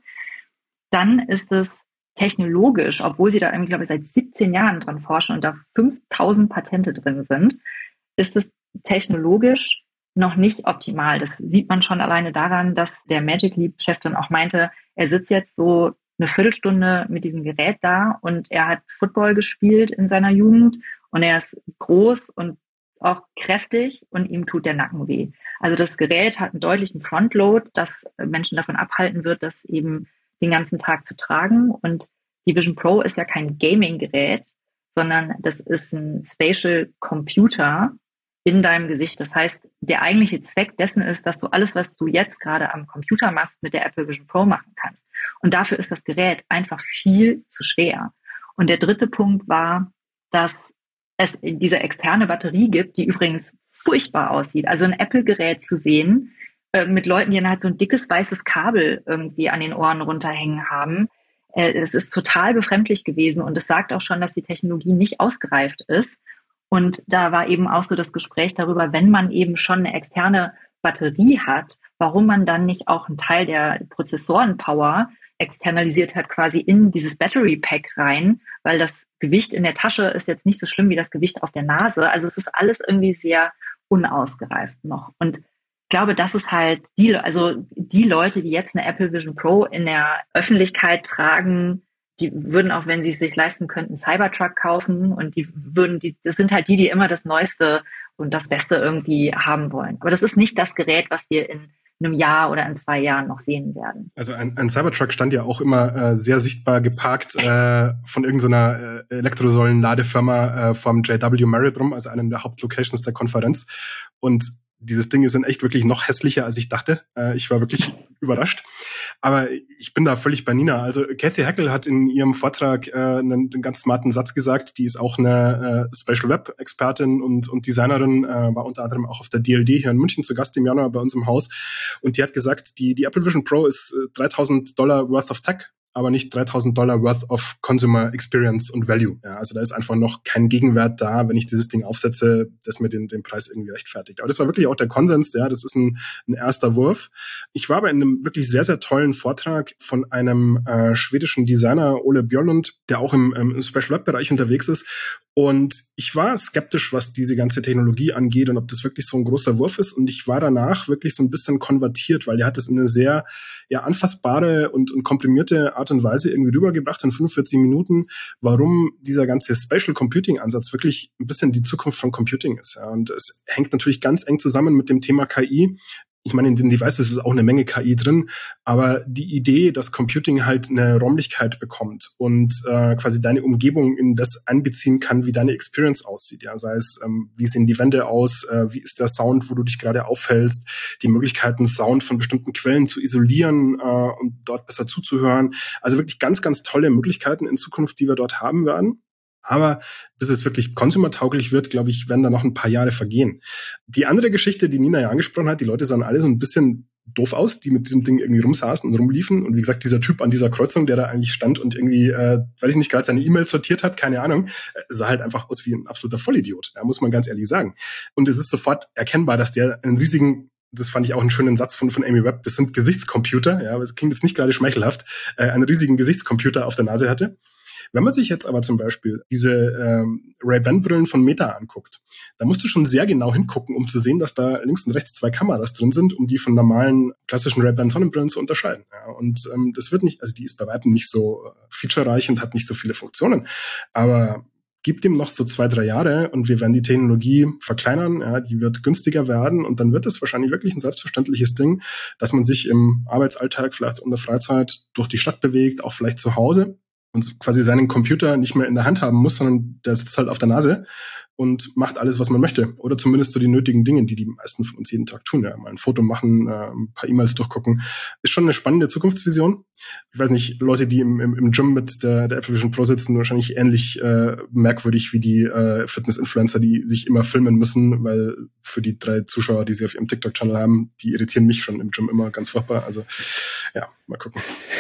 Dann ist es technologisch, obwohl sie da irgendwie, glaube ich, seit siebzehn Jahren dran forschen und da fünftausend Patente drin sind, ist es technologisch noch nicht optimal. Das sieht man schon alleine daran, dass der Magic Leap-Chef dann auch meinte, er sitzt jetzt so eine Viertelstunde mit diesem Gerät da und er hat Football gespielt in seiner Jugend und er ist groß und auch kräftig und ihm tut der Nacken weh. Also das Gerät hat einen deutlichen Frontload, das Menschen davon abhalten wird, das eben den ganzen Tag zu tragen. Und die Vision Pro ist ja kein Gaming-Gerät, sondern das ist ein Spatial Computer in deinem Gesicht. Das heißt, der eigentliche Zweck dessen ist, dass du alles, was du jetzt gerade am Computer machst, mit der Apple Vision Pro machen kannst. Und dafür ist das Gerät einfach viel zu schwer. Und der dritte Punkt war, dass es diese externe Batterie gibt, die übrigens furchtbar aussieht. Also ein Apple-Gerät zu sehen, äh, mit Leuten, die dann halt so ein dickes weißes Kabel irgendwie an den Ohren runterhängen haben, äh, es ist total befremdlich gewesen. Und es sagt auch schon, dass die Technologie nicht ausgereift ist. Und da war eben auch so das Gespräch darüber, wenn man eben schon eine externe Batterie hat, warum man dann nicht auch einen Teil der Prozessoren-Power externalisiert hat, quasi in dieses Battery Pack rein, weil das Gewicht in der Tasche ist jetzt nicht so schlimm wie das Gewicht auf der Nase. Also es ist alles irgendwie sehr unausgereift noch. Und ich glaube, das ist halt die, also die Leute, die jetzt eine Apple Vision Pro in der Öffentlichkeit tragen, die würden auch, wenn sie es sich leisten könnten, Cybertruck kaufen und die würden, die, das sind halt die, die immer das Neueste und das Beste irgendwie haben wollen. Aber das ist nicht das Gerät, was wir in einem Jahr oder in zwei Jahren noch sehen werden. Also ein, ein Cybertruck stand ja auch immer äh, sehr sichtbar geparkt äh, von irgendeiner äh, Elektrosäulen-Ladefirma äh, vom J W Marriott rum, also einer der Hauptlocations der Konferenz. Und dieses Ding ist in echt wirklich noch hässlicher, als ich dachte. Äh, ich war wirklich überrascht. Aber ich bin da völlig bei Nina. Also Cathy Hackl hat in ihrem Vortrag äh, einen, einen ganz smarten Satz gesagt. Die ist auch eine äh, Special Web Expertin und, und Designerin, äh, war unter anderem auch auf der D L D hier in München zu Gast im Januar bei uns im Haus. Und die hat gesagt, die, die Apple Vision Pro ist äh, dreitausend Dollar worth of tech, aber nicht dreitausend Dollar worth of Consumer Experience und Value. Ja, also da ist einfach noch kein Gegenwert da, wenn ich dieses Ding aufsetze, das mir den, den Preis irgendwie rechtfertigt. Aber das war wirklich auch der Konsens, ja, das ist ein, ein erster Wurf. Ich war bei einem wirklich sehr, sehr tollen Vortrag von einem äh, schwedischen Designer, Ole Björlund, der auch im, im Special Web Bereich unterwegs ist. Und ich war skeptisch, was diese ganze Technologie angeht und ob das wirklich so ein großer Wurf ist. Und ich war danach wirklich so ein bisschen konvertiert, weil er hat es in eine sehr ja, anfassbare und, und komprimierte Art und Weise irgendwie rübergebracht in fünfundvierzig Minuten, warum dieser ganze Spatial Computing Ansatz wirklich ein bisschen die Zukunft von Computing ist. Ja. Und es hängt natürlich ganz eng zusammen mit dem Thema K I. Ich meine, in den Devices ist auch eine Menge K I drin, aber die Idee, dass Computing halt eine Räumlichkeit bekommt und äh, quasi deine Umgebung in das einbeziehen kann, wie deine Experience aussieht, ja, sei es, ähm, wie sehen die Wände aus, äh, wie ist der Sound, wo du dich gerade aufhältst, die Möglichkeiten, Sound von bestimmten Quellen zu isolieren äh, und dort besser zuzuhören. Also wirklich ganz, ganz tolle Möglichkeiten in Zukunft, die wir dort haben werden. Aber bis es wirklich konsumertauglich wird, glaube ich, werden da noch ein paar Jahre vergehen. Die andere Geschichte, die Nina ja angesprochen hat, die Leute sahen alle so ein bisschen doof aus, die mit diesem Ding irgendwie rumsaßen und rumliefen. Und wie gesagt, dieser Typ an dieser Kreuzung, der da eigentlich stand und irgendwie, äh, weiß ich nicht, gerade seine E-Mails sortiert hat, keine Ahnung, äh, sah halt einfach aus wie ein absoluter Vollidiot. Ja, muss man ganz ehrlich sagen. Und es ist sofort erkennbar, dass der einen riesigen, das fand ich auch einen schönen Satz von, von Amy Webb, das sind Gesichtscomputer, ja, das klingt jetzt nicht gerade schmeichelhaft, äh, einen riesigen Gesichtscomputer auf der Nase hatte. Wenn man sich jetzt aber zum Beispiel diese ähm, Ray-Ban-Brillen von Meta anguckt, da musst du schon sehr genau hingucken, um zu sehen, dass da links und rechts zwei Kameras drin sind, um die von normalen klassischen Ray-Ban-Sonnenbrillen zu unterscheiden. Ja, und ähm, das wird nicht, also die ist bei weitem nicht so äh, featurereich und hat nicht so viele Funktionen, aber gib dem noch so zwei, drei Jahre und wir werden die Technologie verkleinern, ja, die wird günstiger werden und dann wird es wahrscheinlich wirklich ein selbstverständliches Ding, dass man sich im Arbeitsalltag vielleicht in der Freizeit durch die Stadt bewegt, auch vielleicht zu Hause, und quasi seinen Computer nicht mehr in der Hand haben muss, sondern der sitzt halt auf der Nase und macht alles, was man möchte. Oder zumindest so die nötigen Dinge, die die meisten von uns jeden Tag tun. Ja, mal ein Foto machen, äh, ein paar E-Mails durchgucken. Ist schon eine spannende Zukunftsvision. Ich weiß nicht, Leute, die im, im, im Gym mit der, der Apple Vision Pro sitzen, wahrscheinlich ähnlich äh, merkwürdig wie die äh, Fitness-Influencer, die sich immer filmen müssen, weil für die drei Zuschauer, die sie auf ihrem TikTok-Channel haben, die irritieren mich schon im Gym immer ganz furchtbar. Also ja, mal gucken.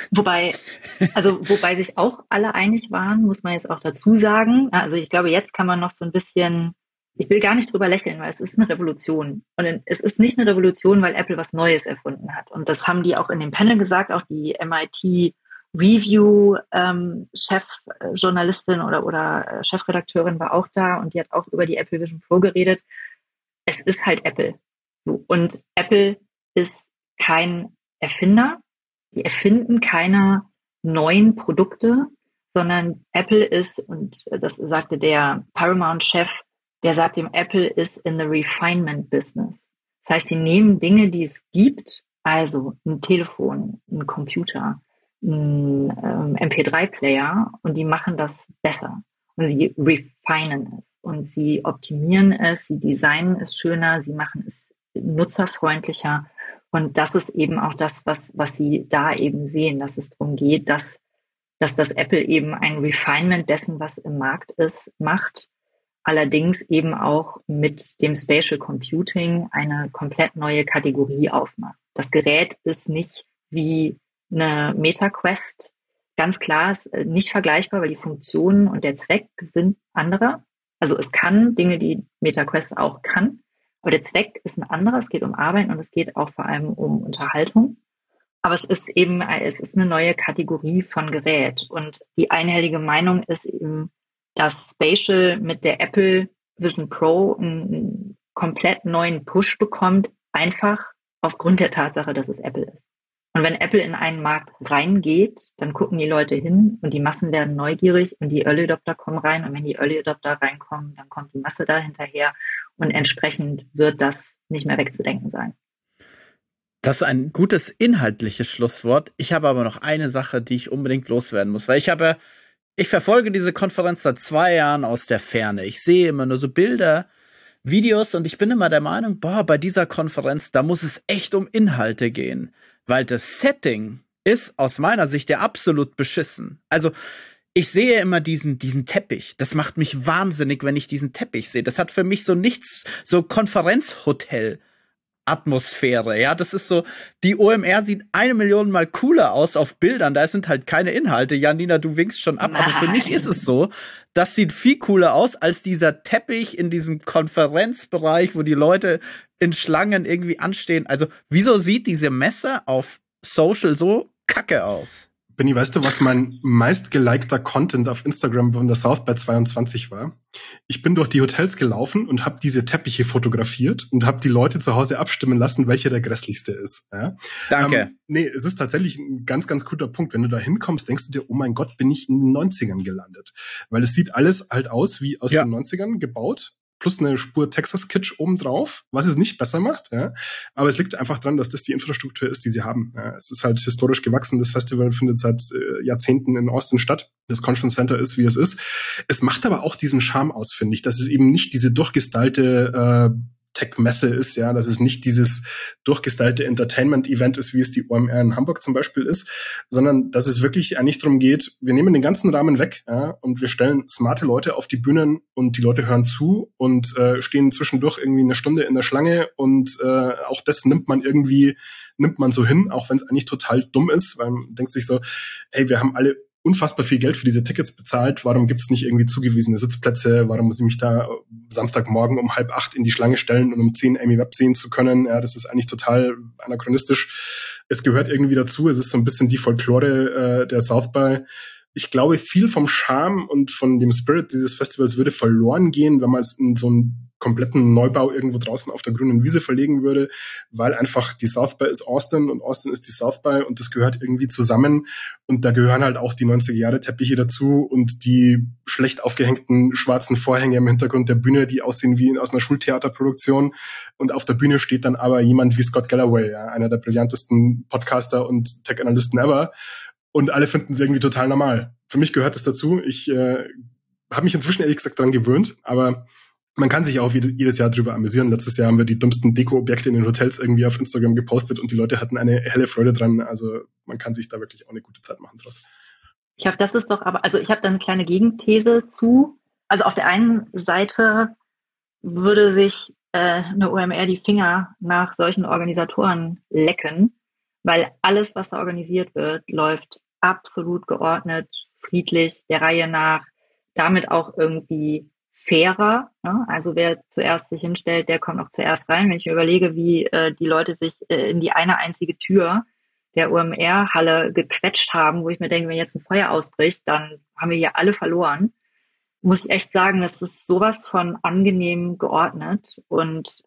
Wobei, also wobei sich auch alle einig waren, muss man jetzt auch dazu sagen. Also ich glaube, jetzt kann man noch so ein bisschen, ich will gar nicht drüber lächeln, weil es ist eine Revolution. Und es ist nicht eine Revolution, weil Apple was Neues erfunden hat. Und das haben die auch in dem Panel gesagt, auch die M I T Review ähm, Chefjournalistin oder, oder Chefredakteurin war auch da und die hat auch über die Apple Vision Pro geredet. Es ist halt Apple. Und Apple ist kein Erfinder. Die erfinden keine neuen Produkte, sondern Apple ist, und das sagte der Paramount-Chef, der sagt ihm, Apple ist in the refinement business. Das heißt, sie nehmen Dinge, die es gibt, also ein Telefon, ein Computer, ein ähm, M P drei Player, und die machen das besser. Und sie refinen es und sie optimieren es, sie designen es schöner, sie machen es nutzerfreundlicher. Und das ist eben auch das, was, was sie da eben sehen, dass es darum geht, dass, dass das Apple eben ein Refinement dessen, was im Markt ist, macht. Allerdings eben auch mit dem Spatial Computing eine komplett neue Kategorie aufmacht. Das Gerät ist nicht wie eine MetaQuest. Ganz klar, ist nicht vergleichbar, weil die Funktionen und der Zweck sind andere. Also es kann Dinge, die MetaQuest auch kann. Aber der Zweck ist ein anderer, es geht um Arbeit und es geht auch vor allem um Unterhaltung. Aber es ist eben, es ist eine neue Kategorie von Gerät. Und die einhellige Meinung ist eben, dass Spatial mit der Apple Vision Pro einen komplett neuen Push bekommt, einfach aufgrund der Tatsache, dass es Apple ist. Und wenn Apple in einen Markt reingeht, dann gucken die Leute hin und die Massen werden neugierig und die Early Adopter kommen rein. Und wenn die Early Adopter reinkommen, dann kommt die Masse da hinterher und entsprechend wird das nicht mehr wegzudenken sein. Das ist ein gutes inhaltliches Schlusswort. Ich habe aber noch eine Sache, die ich unbedingt loswerden muss, weil ich habe, ich verfolge diese Konferenz seit zwei Jahren aus der Ferne. Ich sehe immer nur so Bilder, Videos und ich bin immer der Meinung, boah, bei dieser Konferenz, da muss es echt um Inhalte gehen. Weil das Setting ist aus meiner Sicht ja absolut beschissen. Also ich sehe immer diesen, diesen Teppich. Das macht mich wahnsinnig, wenn ich diesen Teppich sehe. Das hat für mich so nichts, so Konferenzhotel Atmosphäre, ja, das ist so, die O M R sieht eine Million mal cooler aus auf Bildern, da sind halt keine Inhalte. Janina, du winkst schon ab, Nein. aber für mich ist es so, das sieht viel cooler aus als dieser Teppich in diesem Konferenzbereich, wo die Leute in Schlangen irgendwie anstehen. Also, wieso sieht diese Messe auf Social so kacke aus? Benni, weißt du, was mein meistgelikter Content auf Instagram von der South by zweiundzwanzig war? Ich bin durch die Hotels gelaufen und habe diese Teppiche fotografiert und habe die Leute zu Hause abstimmen lassen, welcher der grässlichste ist. Ja? Danke. Ähm, nee, es ist tatsächlich ein ganz, ganz guter Punkt. Wenn du da hinkommst, denkst du dir, oh mein Gott, bin ich in den neunzigern gelandet. Weil es sieht alles halt aus wie aus ja. den neunzigern gebaut. Plus eine Spur Texas-Kitsch obendrauf, was es nicht besser macht. Ja. Aber es liegt einfach dran, dass das die Infrastruktur ist, die sie haben. Ja. Es ist halt historisch gewachsen. Das Festival findet seit äh, Jahrzehnten in Austin statt. Das Conference Center ist, wie es ist. Es macht aber auch diesen Charme aus, finde ich, dass es eben nicht diese durchgestylte äh, Tech-Messe ist, ja, dass es nicht dieses durchgestylte Entertainment-Event ist, wie es die O M R in Hamburg zum Beispiel ist, sondern dass es wirklich eigentlich darum geht, wir nehmen den ganzen Rahmen weg, ja, und wir stellen smarte Leute auf die Bühnen und die Leute hören zu und äh, stehen zwischendurch irgendwie eine Stunde in der Schlange und äh, auch das nimmt man irgendwie, nimmt man so hin, auch wenn es eigentlich total dumm ist, weil man denkt sich so, hey, wir haben alle unfassbar viel Geld für diese Tickets bezahlt. Warum gibt es nicht irgendwie zugewiesene Sitzplätze? Warum muss ich mich da Samstagmorgen um halb acht in die Schlange stellen und um zehn Amy Webb sehen zu können? Ja, das ist eigentlich total anachronistisch. Es gehört irgendwie dazu. Es ist so ein bisschen die Folklore äh, der South by. Ich glaube, viel vom Charme und von dem Spirit dieses Festivals würde verloren gehen, wenn man es in so einen kompletten Neubau irgendwo draußen auf der grünen Wiese verlegen würde, weil einfach die South by ist Austin und Austin ist die South by und das gehört irgendwie zusammen und da gehören halt auch die neunziger-Jahre-Teppiche dazu und die schlecht aufgehängten schwarzen Vorhänge im Hintergrund der Bühne, die aussehen wie aus einer Schultheaterproduktion und auf der Bühne steht dann aber jemand wie Scott Galloway, ja, einer der brillantesten Podcaster und Tech-Analysten ever. Und alle finden es irgendwie total normal. Für mich gehört es dazu. Ich äh, habe mich inzwischen ehrlich gesagt daran gewöhnt, aber man kann sich auch jedes Jahr drüber amüsieren. Letztes Jahr haben wir die dümmsten Deko-Objekte in den Hotels irgendwie auf Instagram gepostet und die Leute hatten eine helle Freude dran. Also man kann sich da wirklich auch eine gute Zeit machen draus. Ich glaube, das ist doch aber, also ich habe da eine kleine Gegenthese zu. Also auf der einen Seite würde sich äh, eine O M R die Finger nach solchen Organisatoren lecken, weil alles, was da organisiert wird, läuft absolut geordnet, friedlich, der Reihe nach, damit auch irgendwie fairer. Ne? Also wer zuerst sich hinstellt, der kommt auch zuerst rein. Wenn ich mir überlege, wie äh, die Leute sich äh, in die eine einzige Tür der O M R-Halle gequetscht haben, wo ich mir denke, wenn jetzt ein Feuer ausbricht, dann haben wir hier alle verloren. Muss ich echt sagen, das ist sowas von angenehm geordnet und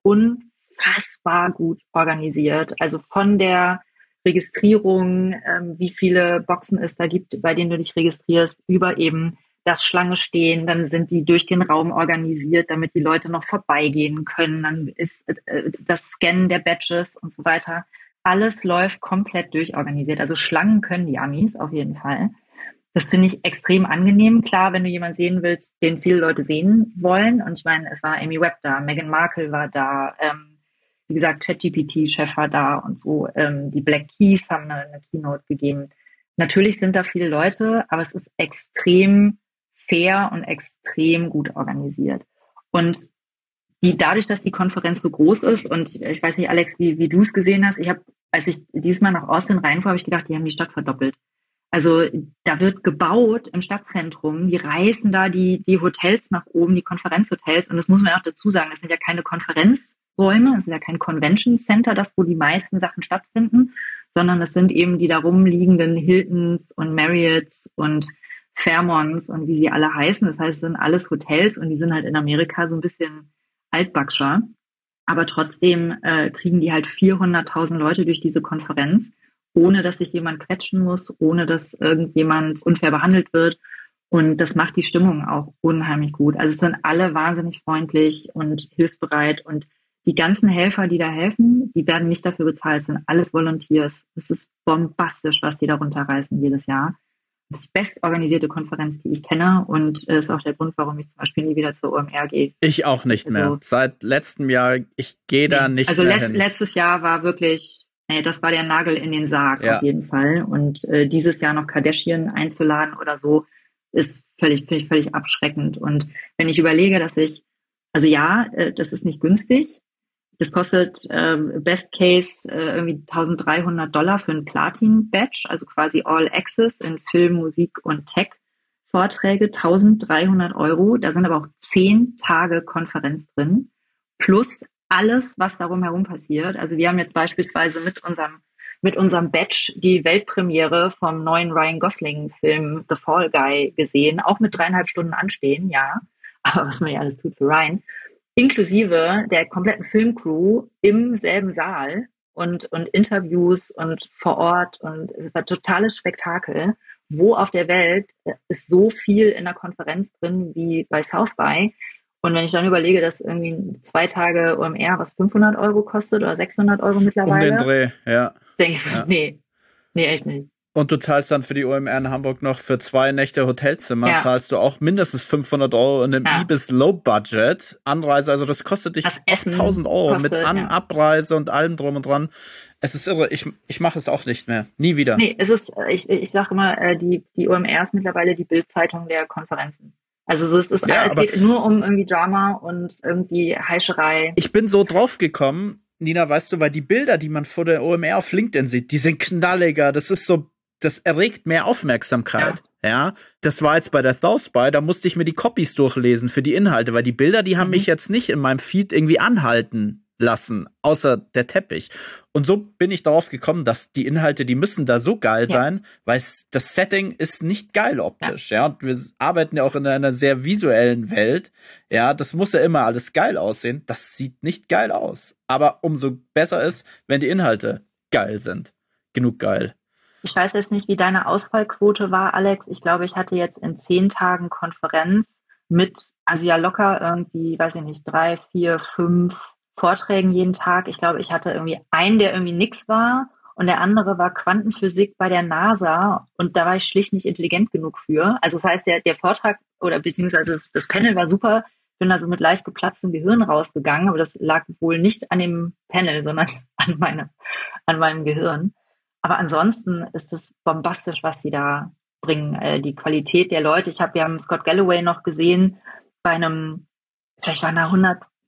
unfassbar gut organisiert. Also von der Registrierung, ähm, wie viele Boxen es da gibt, bei denen du dich registrierst, über eben das Schlange stehen, dann sind die durch den Raum organisiert, damit die Leute noch vorbeigehen können, dann ist äh, das Scannen der Badges und so weiter. Alles läuft komplett durchorganisiert. Also Schlangen können die Amis auf jeden Fall. Das finde ich extrem angenehm. Klar, wenn du jemanden sehen willst, den viele Leute sehen wollen. Und ich meine, es war Amy Webb da, Meghan Markle war da, ähm, wie gesagt, ChatGPT-Chef war da und so. Ähm, die Black Keys haben eine, eine Keynote gegeben. Natürlich sind da viele Leute, aber es ist extrem fair und extrem gut organisiert. Und die, dadurch, dass die Konferenz so groß ist, und ich weiß nicht, Alex, wie, wie du es gesehen hast, ich habe, als ich diesmal nach Austin reinfuhr, habe ich gedacht, die haben die Stadt verdoppelt. Also da wird gebaut im Stadtzentrum, die reißen da die, die Hotels nach oben, die Konferenzhotels, und das muss man auch dazu sagen, das sind ja keine Konferenzräume, das ist ja kein Convention Center, das, wo die meisten Sachen stattfinden, sondern das sind eben die darum liegenden Hiltons und Marriotts und Fairmonts und wie sie alle heißen. Das heißt, es sind alles Hotels und die sind halt in Amerika so ein bisschen altbackscher. Aber trotzdem äh, kriegen die halt vierhunderttausend Leute durch diese Konferenz, ohne dass sich jemand quetschen muss, ohne dass irgendjemand unfair behandelt wird. Und das macht die Stimmung auch unheimlich gut. Also es sind alle wahnsinnig freundlich und hilfsbereit. Und die ganzen Helfer, die da helfen, die werden nicht dafür bezahlt, es sind alles Volunteers. Es ist bombastisch, was die da runterreißen jedes Jahr. Das ist die bestorganisierte Konferenz, die ich kenne, und äh, ist auch der Grund, warum ich zum Beispiel nie wieder zur O M R gehe. Ich auch nicht also, mehr. Seit letztem Jahr, ich gehe da nee, nicht also mehr letzt, hin. letztes Jahr war wirklich, nee, das war der Nagel in den Sarg ja. auf jeden Fall. Und äh, dieses Jahr noch Kardashian einzuladen oder so, ist völlig, völlig, völlig abschreckend. Und wenn ich überlege, dass ich, also ja, äh, das ist nicht günstig. Das kostet äh, Best Case äh, irgendwie dreizehnhundert Dollar für ein Platin-Badge, also quasi All Access in Film, Musik und Tech-Vorträge, dreizehnhundert Euro. Da sind aber auch zehn Tage Konferenz drin, plus alles, was darum herum passiert. Also wir haben jetzt beispielsweise mit unserem mit unserem Badge die Weltpremiere vom neuen Ryan Gosling-Film The Fall Guy gesehen, auch mit dreieinhalb Stunden anstehen, ja. Aber was man ja alles tut für Ryan. Inklusive der kompletten Filmcrew im selben Saal und, und Interviews und vor Ort, und es war ein totales Spektakel. Wo auf der Welt ist so viel in der Konferenz drin wie bei South by? Und wenn ich dann überlege, dass irgendwie zwei Tage O M R was fünfhundert Euro kostet oder sechshundert Euro mittlerweile. Um den Dreh, ja. Denke ich so, ja. nee, nee, echt nicht. Und du zahlst dann für die O M R in Hamburg noch für zwei Nächte Hotelzimmer, Ja. zahlst du auch mindestens fünfhundert Euro in einem Ja. Ibis Low Budget Anreise. Also das kostet dich Das Essen tausend Euro kostet, mit An- ja. Abreise und allem drum und dran. Es ist irre. Ich, ich mache es auch nicht mehr. Nie wieder. Nee, es ist, ich, ich sage immer, äh, die, die O M R ist mittlerweile die Bild-Zeitung der Konferenzen. Also so, es ist, Ja, es aber- geht nur um irgendwie Drama und irgendwie Heischerei. Ich bin so drauf gekommen, Nina, weißt du, weil die Bilder, die man vor der O M R auf LinkedIn sieht, die sind knalliger. Das ist so, das erregt mehr Aufmerksamkeit. Ja. ja, das war jetzt bei der South by, da musste ich mir die Copies durchlesen für die Inhalte, weil die Bilder, die haben Mhm. mich jetzt nicht in meinem Feed irgendwie anhalten lassen, außer der Teppich. Und so bin ich darauf gekommen, dass die Inhalte, die müssen da so geil Ja. sein, weil es, das Setting ist nicht geil optisch. Ja. ja, und wir arbeiten ja auch in einer sehr visuellen Welt. Ja, das muss ja immer alles geil aussehen. Das sieht nicht geil aus. Aber umso besser ist, wenn die Inhalte geil sind. Genug geil. Ich weiß jetzt nicht, wie deine Ausfallquote war, Alex. Ich glaube, ich hatte jetzt in zehn Tagen Konferenz mit, also ja locker irgendwie, weiß ich nicht, drei, vier, fünf Vorträgen jeden Tag. Ich glaube, ich hatte irgendwie einen, der irgendwie nix war, und der andere war Quantenphysik bei der NASA, und da war ich schlicht nicht intelligent genug für. Also das heißt, der, der Vortrag oder beziehungsweise das, das Panel war super. Ich bin also mit leicht geplatztem Gehirn rausgegangen, aber das lag wohl nicht an dem Panel, sondern an meinem, an meinem Gehirn. Aber ansonsten ist es bombastisch, was sie da bringen. Äh, die Qualität der Leute. Ich habe, wir haben Scott Galloway noch gesehen bei einem, vielleicht waren da hundert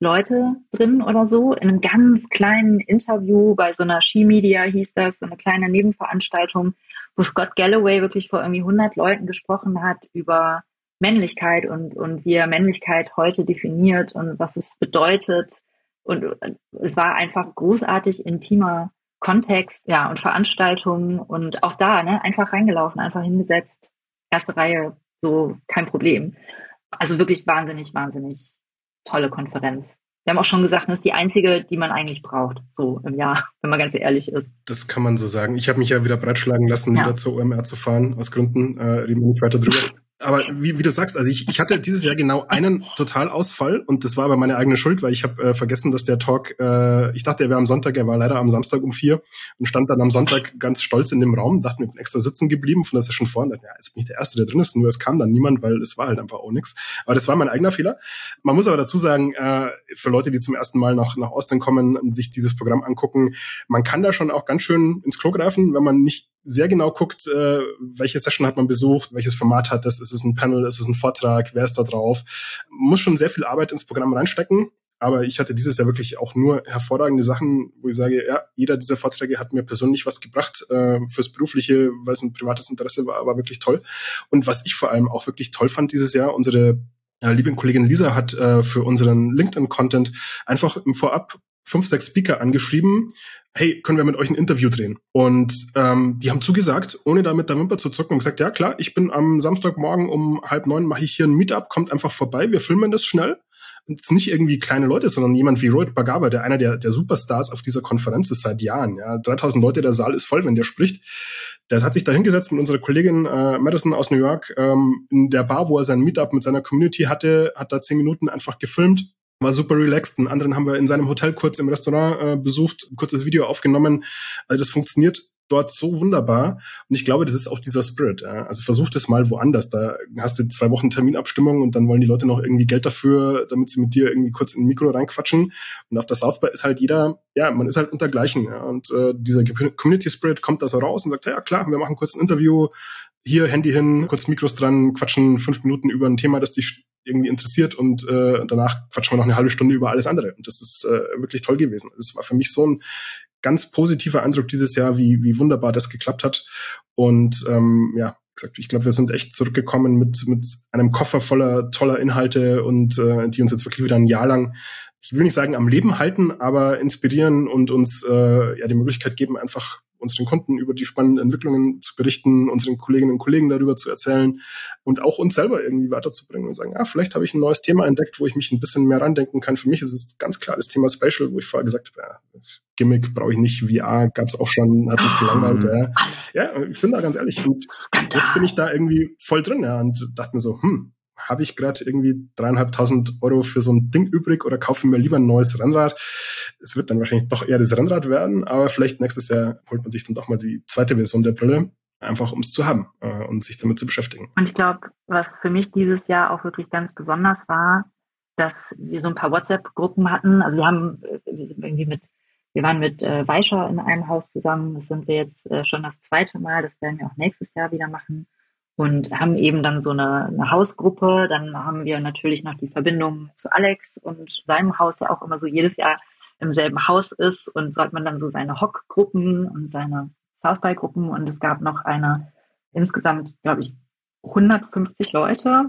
Leute drin oder so, in einem ganz kleinen Interview bei so einer She-Media hieß das, so eine kleine Nebenveranstaltung, wo Scott Galloway wirklich vor irgendwie hundert Leuten gesprochen hat über Männlichkeit und, und wie er Männlichkeit heute definiert und was es bedeutet. Und es war einfach großartig intimer Kontext, ja, und Veranstaltungen und auch da, ne, einfach reingelaufen, einfach hingesetzt, erste Reihe, so kein Problem. Also wirklich wahnsinnig, wahnsinnig tolle Konferenz. Wir haben auch schon gesagt, das ist die einzige, die man eigentlich braucht, so im Jahr, wenn man ganz ehrlich ist. Das kann man so sagen. Ich habe mich ja wieder breitschlagen lassen, ja. wieder zur O M R zu fahren, aus Gründen, äh, reden wir nicht weiter drüber. Aber wie, wie du sagst, also ich, ich hatte dieses Jahr genau einen Totalausfall und das war aber meine eigene Schuld, weil ich habe äh, vergessen, dass der Talk, äh, ich dachte, er wäre am Sonntag, er war leider am Samstag um vier und stand dann am Sonntag ganz stolz in dem Raum, dachte mir, bin extra sitzen geblieben von der Session vor und dachte, ja, jetzt bin ich der Erste, der drin ist, nur es kam dann niemand, weil es war halt einfach auch nichts. Aber das war mein eigener Fehler. Man muss aber dazu sagen, äh, für Leute, die zum ersten Mal nach, nach Austin kommen und sich dieses Programm angucken, man kann da schon auch ganz schön ins Klo greifen, wenn man nicht sehr genau guckt, äh, welche Session hat man besucht, welches Format hat das, ist es ein Panel, ist es ein Vortrag, wer ist da drauf. Man muss schon sehr viel Arbeit ins Programm reinstecken, aber ich hatte dieses Jahr wirklich auch nur hervorragende Sachen, wo ich sage, ja, jeder dieser Vorträge hat mir persönlich was gebracht, äh, fürs Berufliche, weil es ein privates Interesse war, war wirklich toll. Und was ich vor allem auch wirklich toll fand dieses Jahr, unsere äh, liebe Kollegin Lisa hat äh, für unseren LinkedIn-Content einfach im Vorab fünf, sechs Speaker angeschrieben, hey, können wir mit euch ein Interview drehen? Und ähm, die haben zugesagt, ohne da mit der Wimper zu zucken und gesagt, ja klar, ich bin am Samstagmorgen um halb neun, mache ich hier ein Meetup, kommt einfach vorbei, wir filmen das schnell. Und jetzt nicht irgendwie kleine Leute, sondern jemand wie Rohit Bhargava, der einer der, der Superstars auf dieser Konferenz ist seit Jahren. Ja, dreitausend Leute, der Saal ist voll, wenn der spricht. Der hat sich da hingesetzt mit unserer Kollegin äh, Madison aus New York ähm, in der Bar, wo er sein Meetup mit seiner Community hatte, hat da zehn Minuten einfach gefilmt. War super relaxed. Einen anderen haben wir in seinem Hotel kurz im Restaurant äh, besucht, ein kurzes Video aufgenommen. Also das funktioniert dort so wunderbar. Und ich glaube, das ist auch dieser Spirit. Ja. Also versuch das mal woanders. Da hast du zwei Wochen Terminabstimmung und dann wollen die Leute noch irgendwie Geld dafür, damit sie mit dir irgendwie kurz in ein Mikro reinquatschen. Und auf der South by ist halt jeder, ja, man ist halt untergleichen. Ja. Und äh, dieser Community Spirit kommt da so raus und sagt, ja klar, wir machen kurz ein Interview, hier Handy hin, kurz Mikros dran, quatschen fünf Minuten über ein Thema, das dich irgendwie interessiert und äh, danach quatschen wir noch eine halbe Stunde über alles andere. Und das ist äh, wirklich toll gewesen. Das war für mich so ein ganz positiver Eindruck dieses Jahr, wie wie wunderbar das geklappt hat. Und ähm, ja, gesagt, ich glaube, wir sind echt zurückgekommen mit mit einem Koffer voller toller Inhalte und äh, die uns jetzt wirklich wieder ein Jahr lang, ich will nicht sagen am Leben halten, aber inspirieren und uns äh, ja die Möglichkeit geben, einfach unseren Kunden über die spannenden Entwicklungen zu berichten, unseren Kolleginnen und Kollegen darüber zu erzählen und auch uns selber irgendwie weiterzubringen und sagen, ah, vielleicht habe ich ein neues Thema entdeckt, wo ich mich ein bisschen mehr reindenken kann. Für mich ist es ganz klar das Thema Spatial, wo ich vorher gesagt habe, ja, Gimmick brauche ich nicht, V R gab es auch schon, hat mich gelangweilt. Ja. ja, ich bin da ganz ehrlich. Und jetzt bin ich da irgendwie voll drin, ja, und dachte mir so, hm, habe ich gerade irgendwie dreieinhalbtausend Euro für so ein Ding übrig oder kaufe mir lieber ein neues Rennrad? Es wird dann wahrscheinlich doch eher das Rennrad werden, aber vielleicht nächstes Jahr holt man sich dann doch mal die zweite Version der Brille, einfach um es zu haben äh, und sich damit zu beschäftigen. Und ich glaube, was für mich dieses Jahr auch wirklich ganz besonders war, dass wir so ein paar WhatsApp-Gruppen hatten. Also wir haben wir sind irgendwie mit, wir waren mit äh, Weischer in einem Haus zusammen. Das sind wir jetzt äh, schon das zweite Mal. Das werden wir auch nächstes Jahr wieder machen. Und haben eben dann so eine, eine Hausgruppe. Dann haben wir natürlich noch die Verbindung zu Alex und seinem Haus, der auch immer so jedes Jahr im selben Haus ist. Und so hat man dann so seine Hock-Gruppen und seine South-by-Gruppen. Und es gab noch eine insgesamt, glaube ich, hundertfünfzig Leute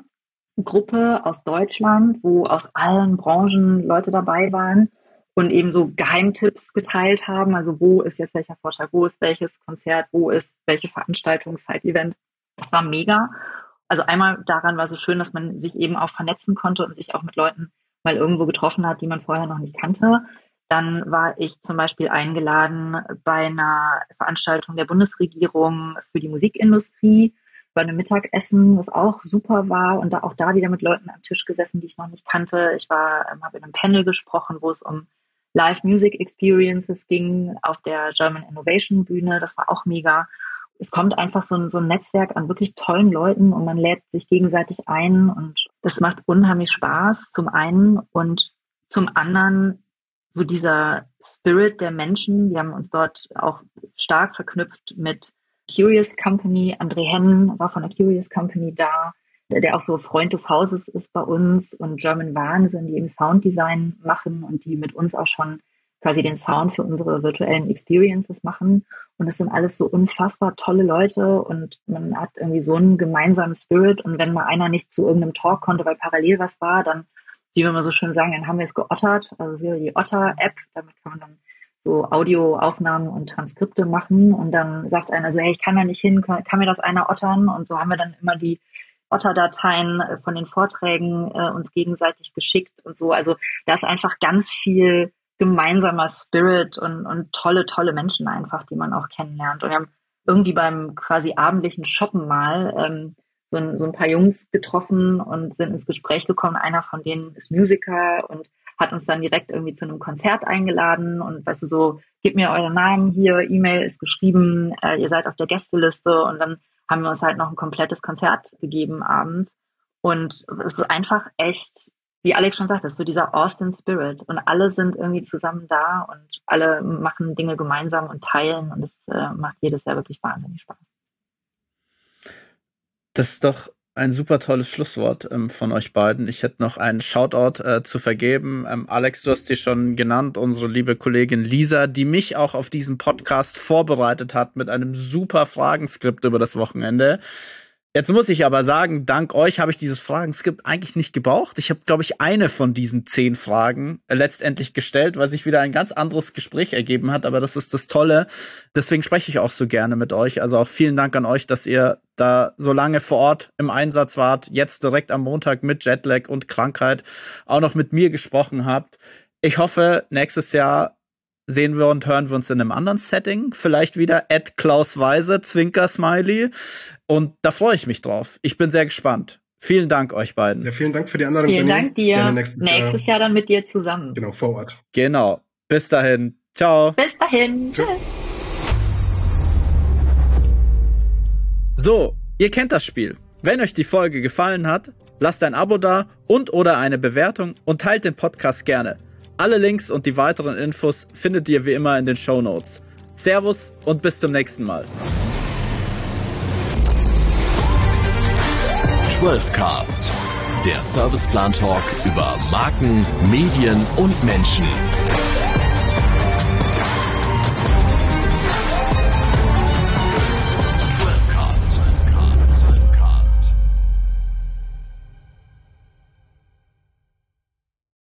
Gruppe aus Deutschland, wo aus allen Branchen Leute dabei waren und eben so Geheimtipps geteilt haben. Also wo ist jetzt welcher Vortrag, wo ist welches Konzert, wo ist welche Veranstaltung, Side-Event. Das war mega. Also einmal daran war so schön, dass man sich eben auch vernetzen konnte und sich auch mit Leuten mal irgendwo getroffen hat, die man vorher noch nicht kannte. Dann war ich zum Beispiel eingeladen bei einer Veranstaltung der Bundesregierung für die Musikindustrie, bei einem Mittagessen, was auch super war und da auch da wieder mit Leuten am Tisch gesessen, die ich noch nicht kannte. Ich war, ähm, habe in einem Panel gesprochen, wo es um Live Music Experiences ging auf der German Innovation Bühne. Das war auch mega. Es kommt einfach so ein, so ein Netzwerk an wirklich tollen Leuten und man lädt sich gegenseitig ein und das macht unheimlich Spaß zum einen und zum anderen so dieser Spirit der Menschen. Wir haben uns dort auch stark verknüpft mit Curious Company. André Henn war von der Curious Company da. der auch so Freund des Hauses ist bei uns, und German Wahnsinn, die eben Sounddesign machen und die mit uns auch schon quasi den Sound für unsere virtuellen Experiences machen. Und das sind alles so unfassbar tolle Leute und man hat irgendwie so einen gemeinsamen Spirit. Und wenn mal einer nicht zu irgendeinem Talk konnte, weil parallel was war, dann, wie wir mal so schön sagen, dann haben wir es geottert. Also die Otter-App, damit kann man dann so Audioaufnahmen und Transkripte machen. Und dann sagt einer so, hey, ich kann da nicht hin, kann, kann mir das einer ottern? Und so haben wir dann immer die Otter-Dateien von den Vorträgen äh, uns gegenseitig geschickt und so. Also da ist einfach ganz viel gemeinsamer Spirit und, und tolle, tolle Menschen einfach, die man auch kennenlernt. Und wir haben irgendwie beim quasi abendlichen Shoppen mal ähm, so, ein, so ein paar Jungs getroffen und sind ins Gespräch gekommen. Einer von denen ist Musiker und hat uns dann direkt irgendwie zu einem Konzert eingeladen und weißt du, so, gebt mir euren Namen hier, E-Mail ist geschrieben, äh, ihr seid auf der Gästeliste, und dann haben wir uns halt noch ein komplettes Konzert gegeben abends. Und es ist einfach echt, wie Alex schon sagt, das ist so dieser Austin Spirit. Und alle sind irgendwie zusammen da und alle machen Dinge gemeinsam und teilen. Und es äh, macht jedes Jahr wirklich wahnsinnig Spaß. Das ist doch ein super tolles Schlusswort ähm, von euch beiden. Ich hätte noch einen Shoutout äh, zu vergeben. Ähm, Alex, du hast sie schon genannt, unsere liebe Kollegin Lisa, die mich auch auf diesen Podcast vorbereitet hat mit einem super Fragenskript über das Wochenende. Jetzt muss ich aber sagen, dank euch habe ich dieses Fragenskript eigentlich nicht gebraucht. Ich habe, glaube ich, eine von diesen zehn Fragen äh, letztendlich gestellt, weil sich wieder ein ganz anderes Gespräch ergeben hat. Aber das ist das Tolle. Deswegen spreche ich auch so gerne mit euch. Also auch vielen Dank an euch, dass ihr da so lange vor Ort im Einsatz wart. Jetzt direkt am Montag mit Jetlag und Krankheit auch noch mit mir gesprochen habt. Ich hoffe, nächstes Jahr sehen wir und hören wir uns in einem anderen Setting. Vielleicht wieder at Klaus Weise, Zwinker-Smiley. Und da freue ich mich drauf. Ich bin sehr gespannt. Vielen Dank euch beiden. Ja, vielen Dank für die Einladung. Vielen Benni. Dank dir. Gerne nächstes, nächstes Jahr. Jahr dann mit dir zusammen. Genau, vor Ort. Genau. Bis dahin. Ciao. Bis dahin. Tschüss. So, ihr kennt das Spiel. Wenn euch die Folge gefallen hat, lasst ein Abo da und oder eine Bewertung und teilt den Podcast gerne. Alle Links und die weiteren Infos findet ihr wie immer in den Shownotes. Servus und bis zum nächsten Mal. zwölf Cast, der Serviceplan Talk über Marken, Medien und Menschen.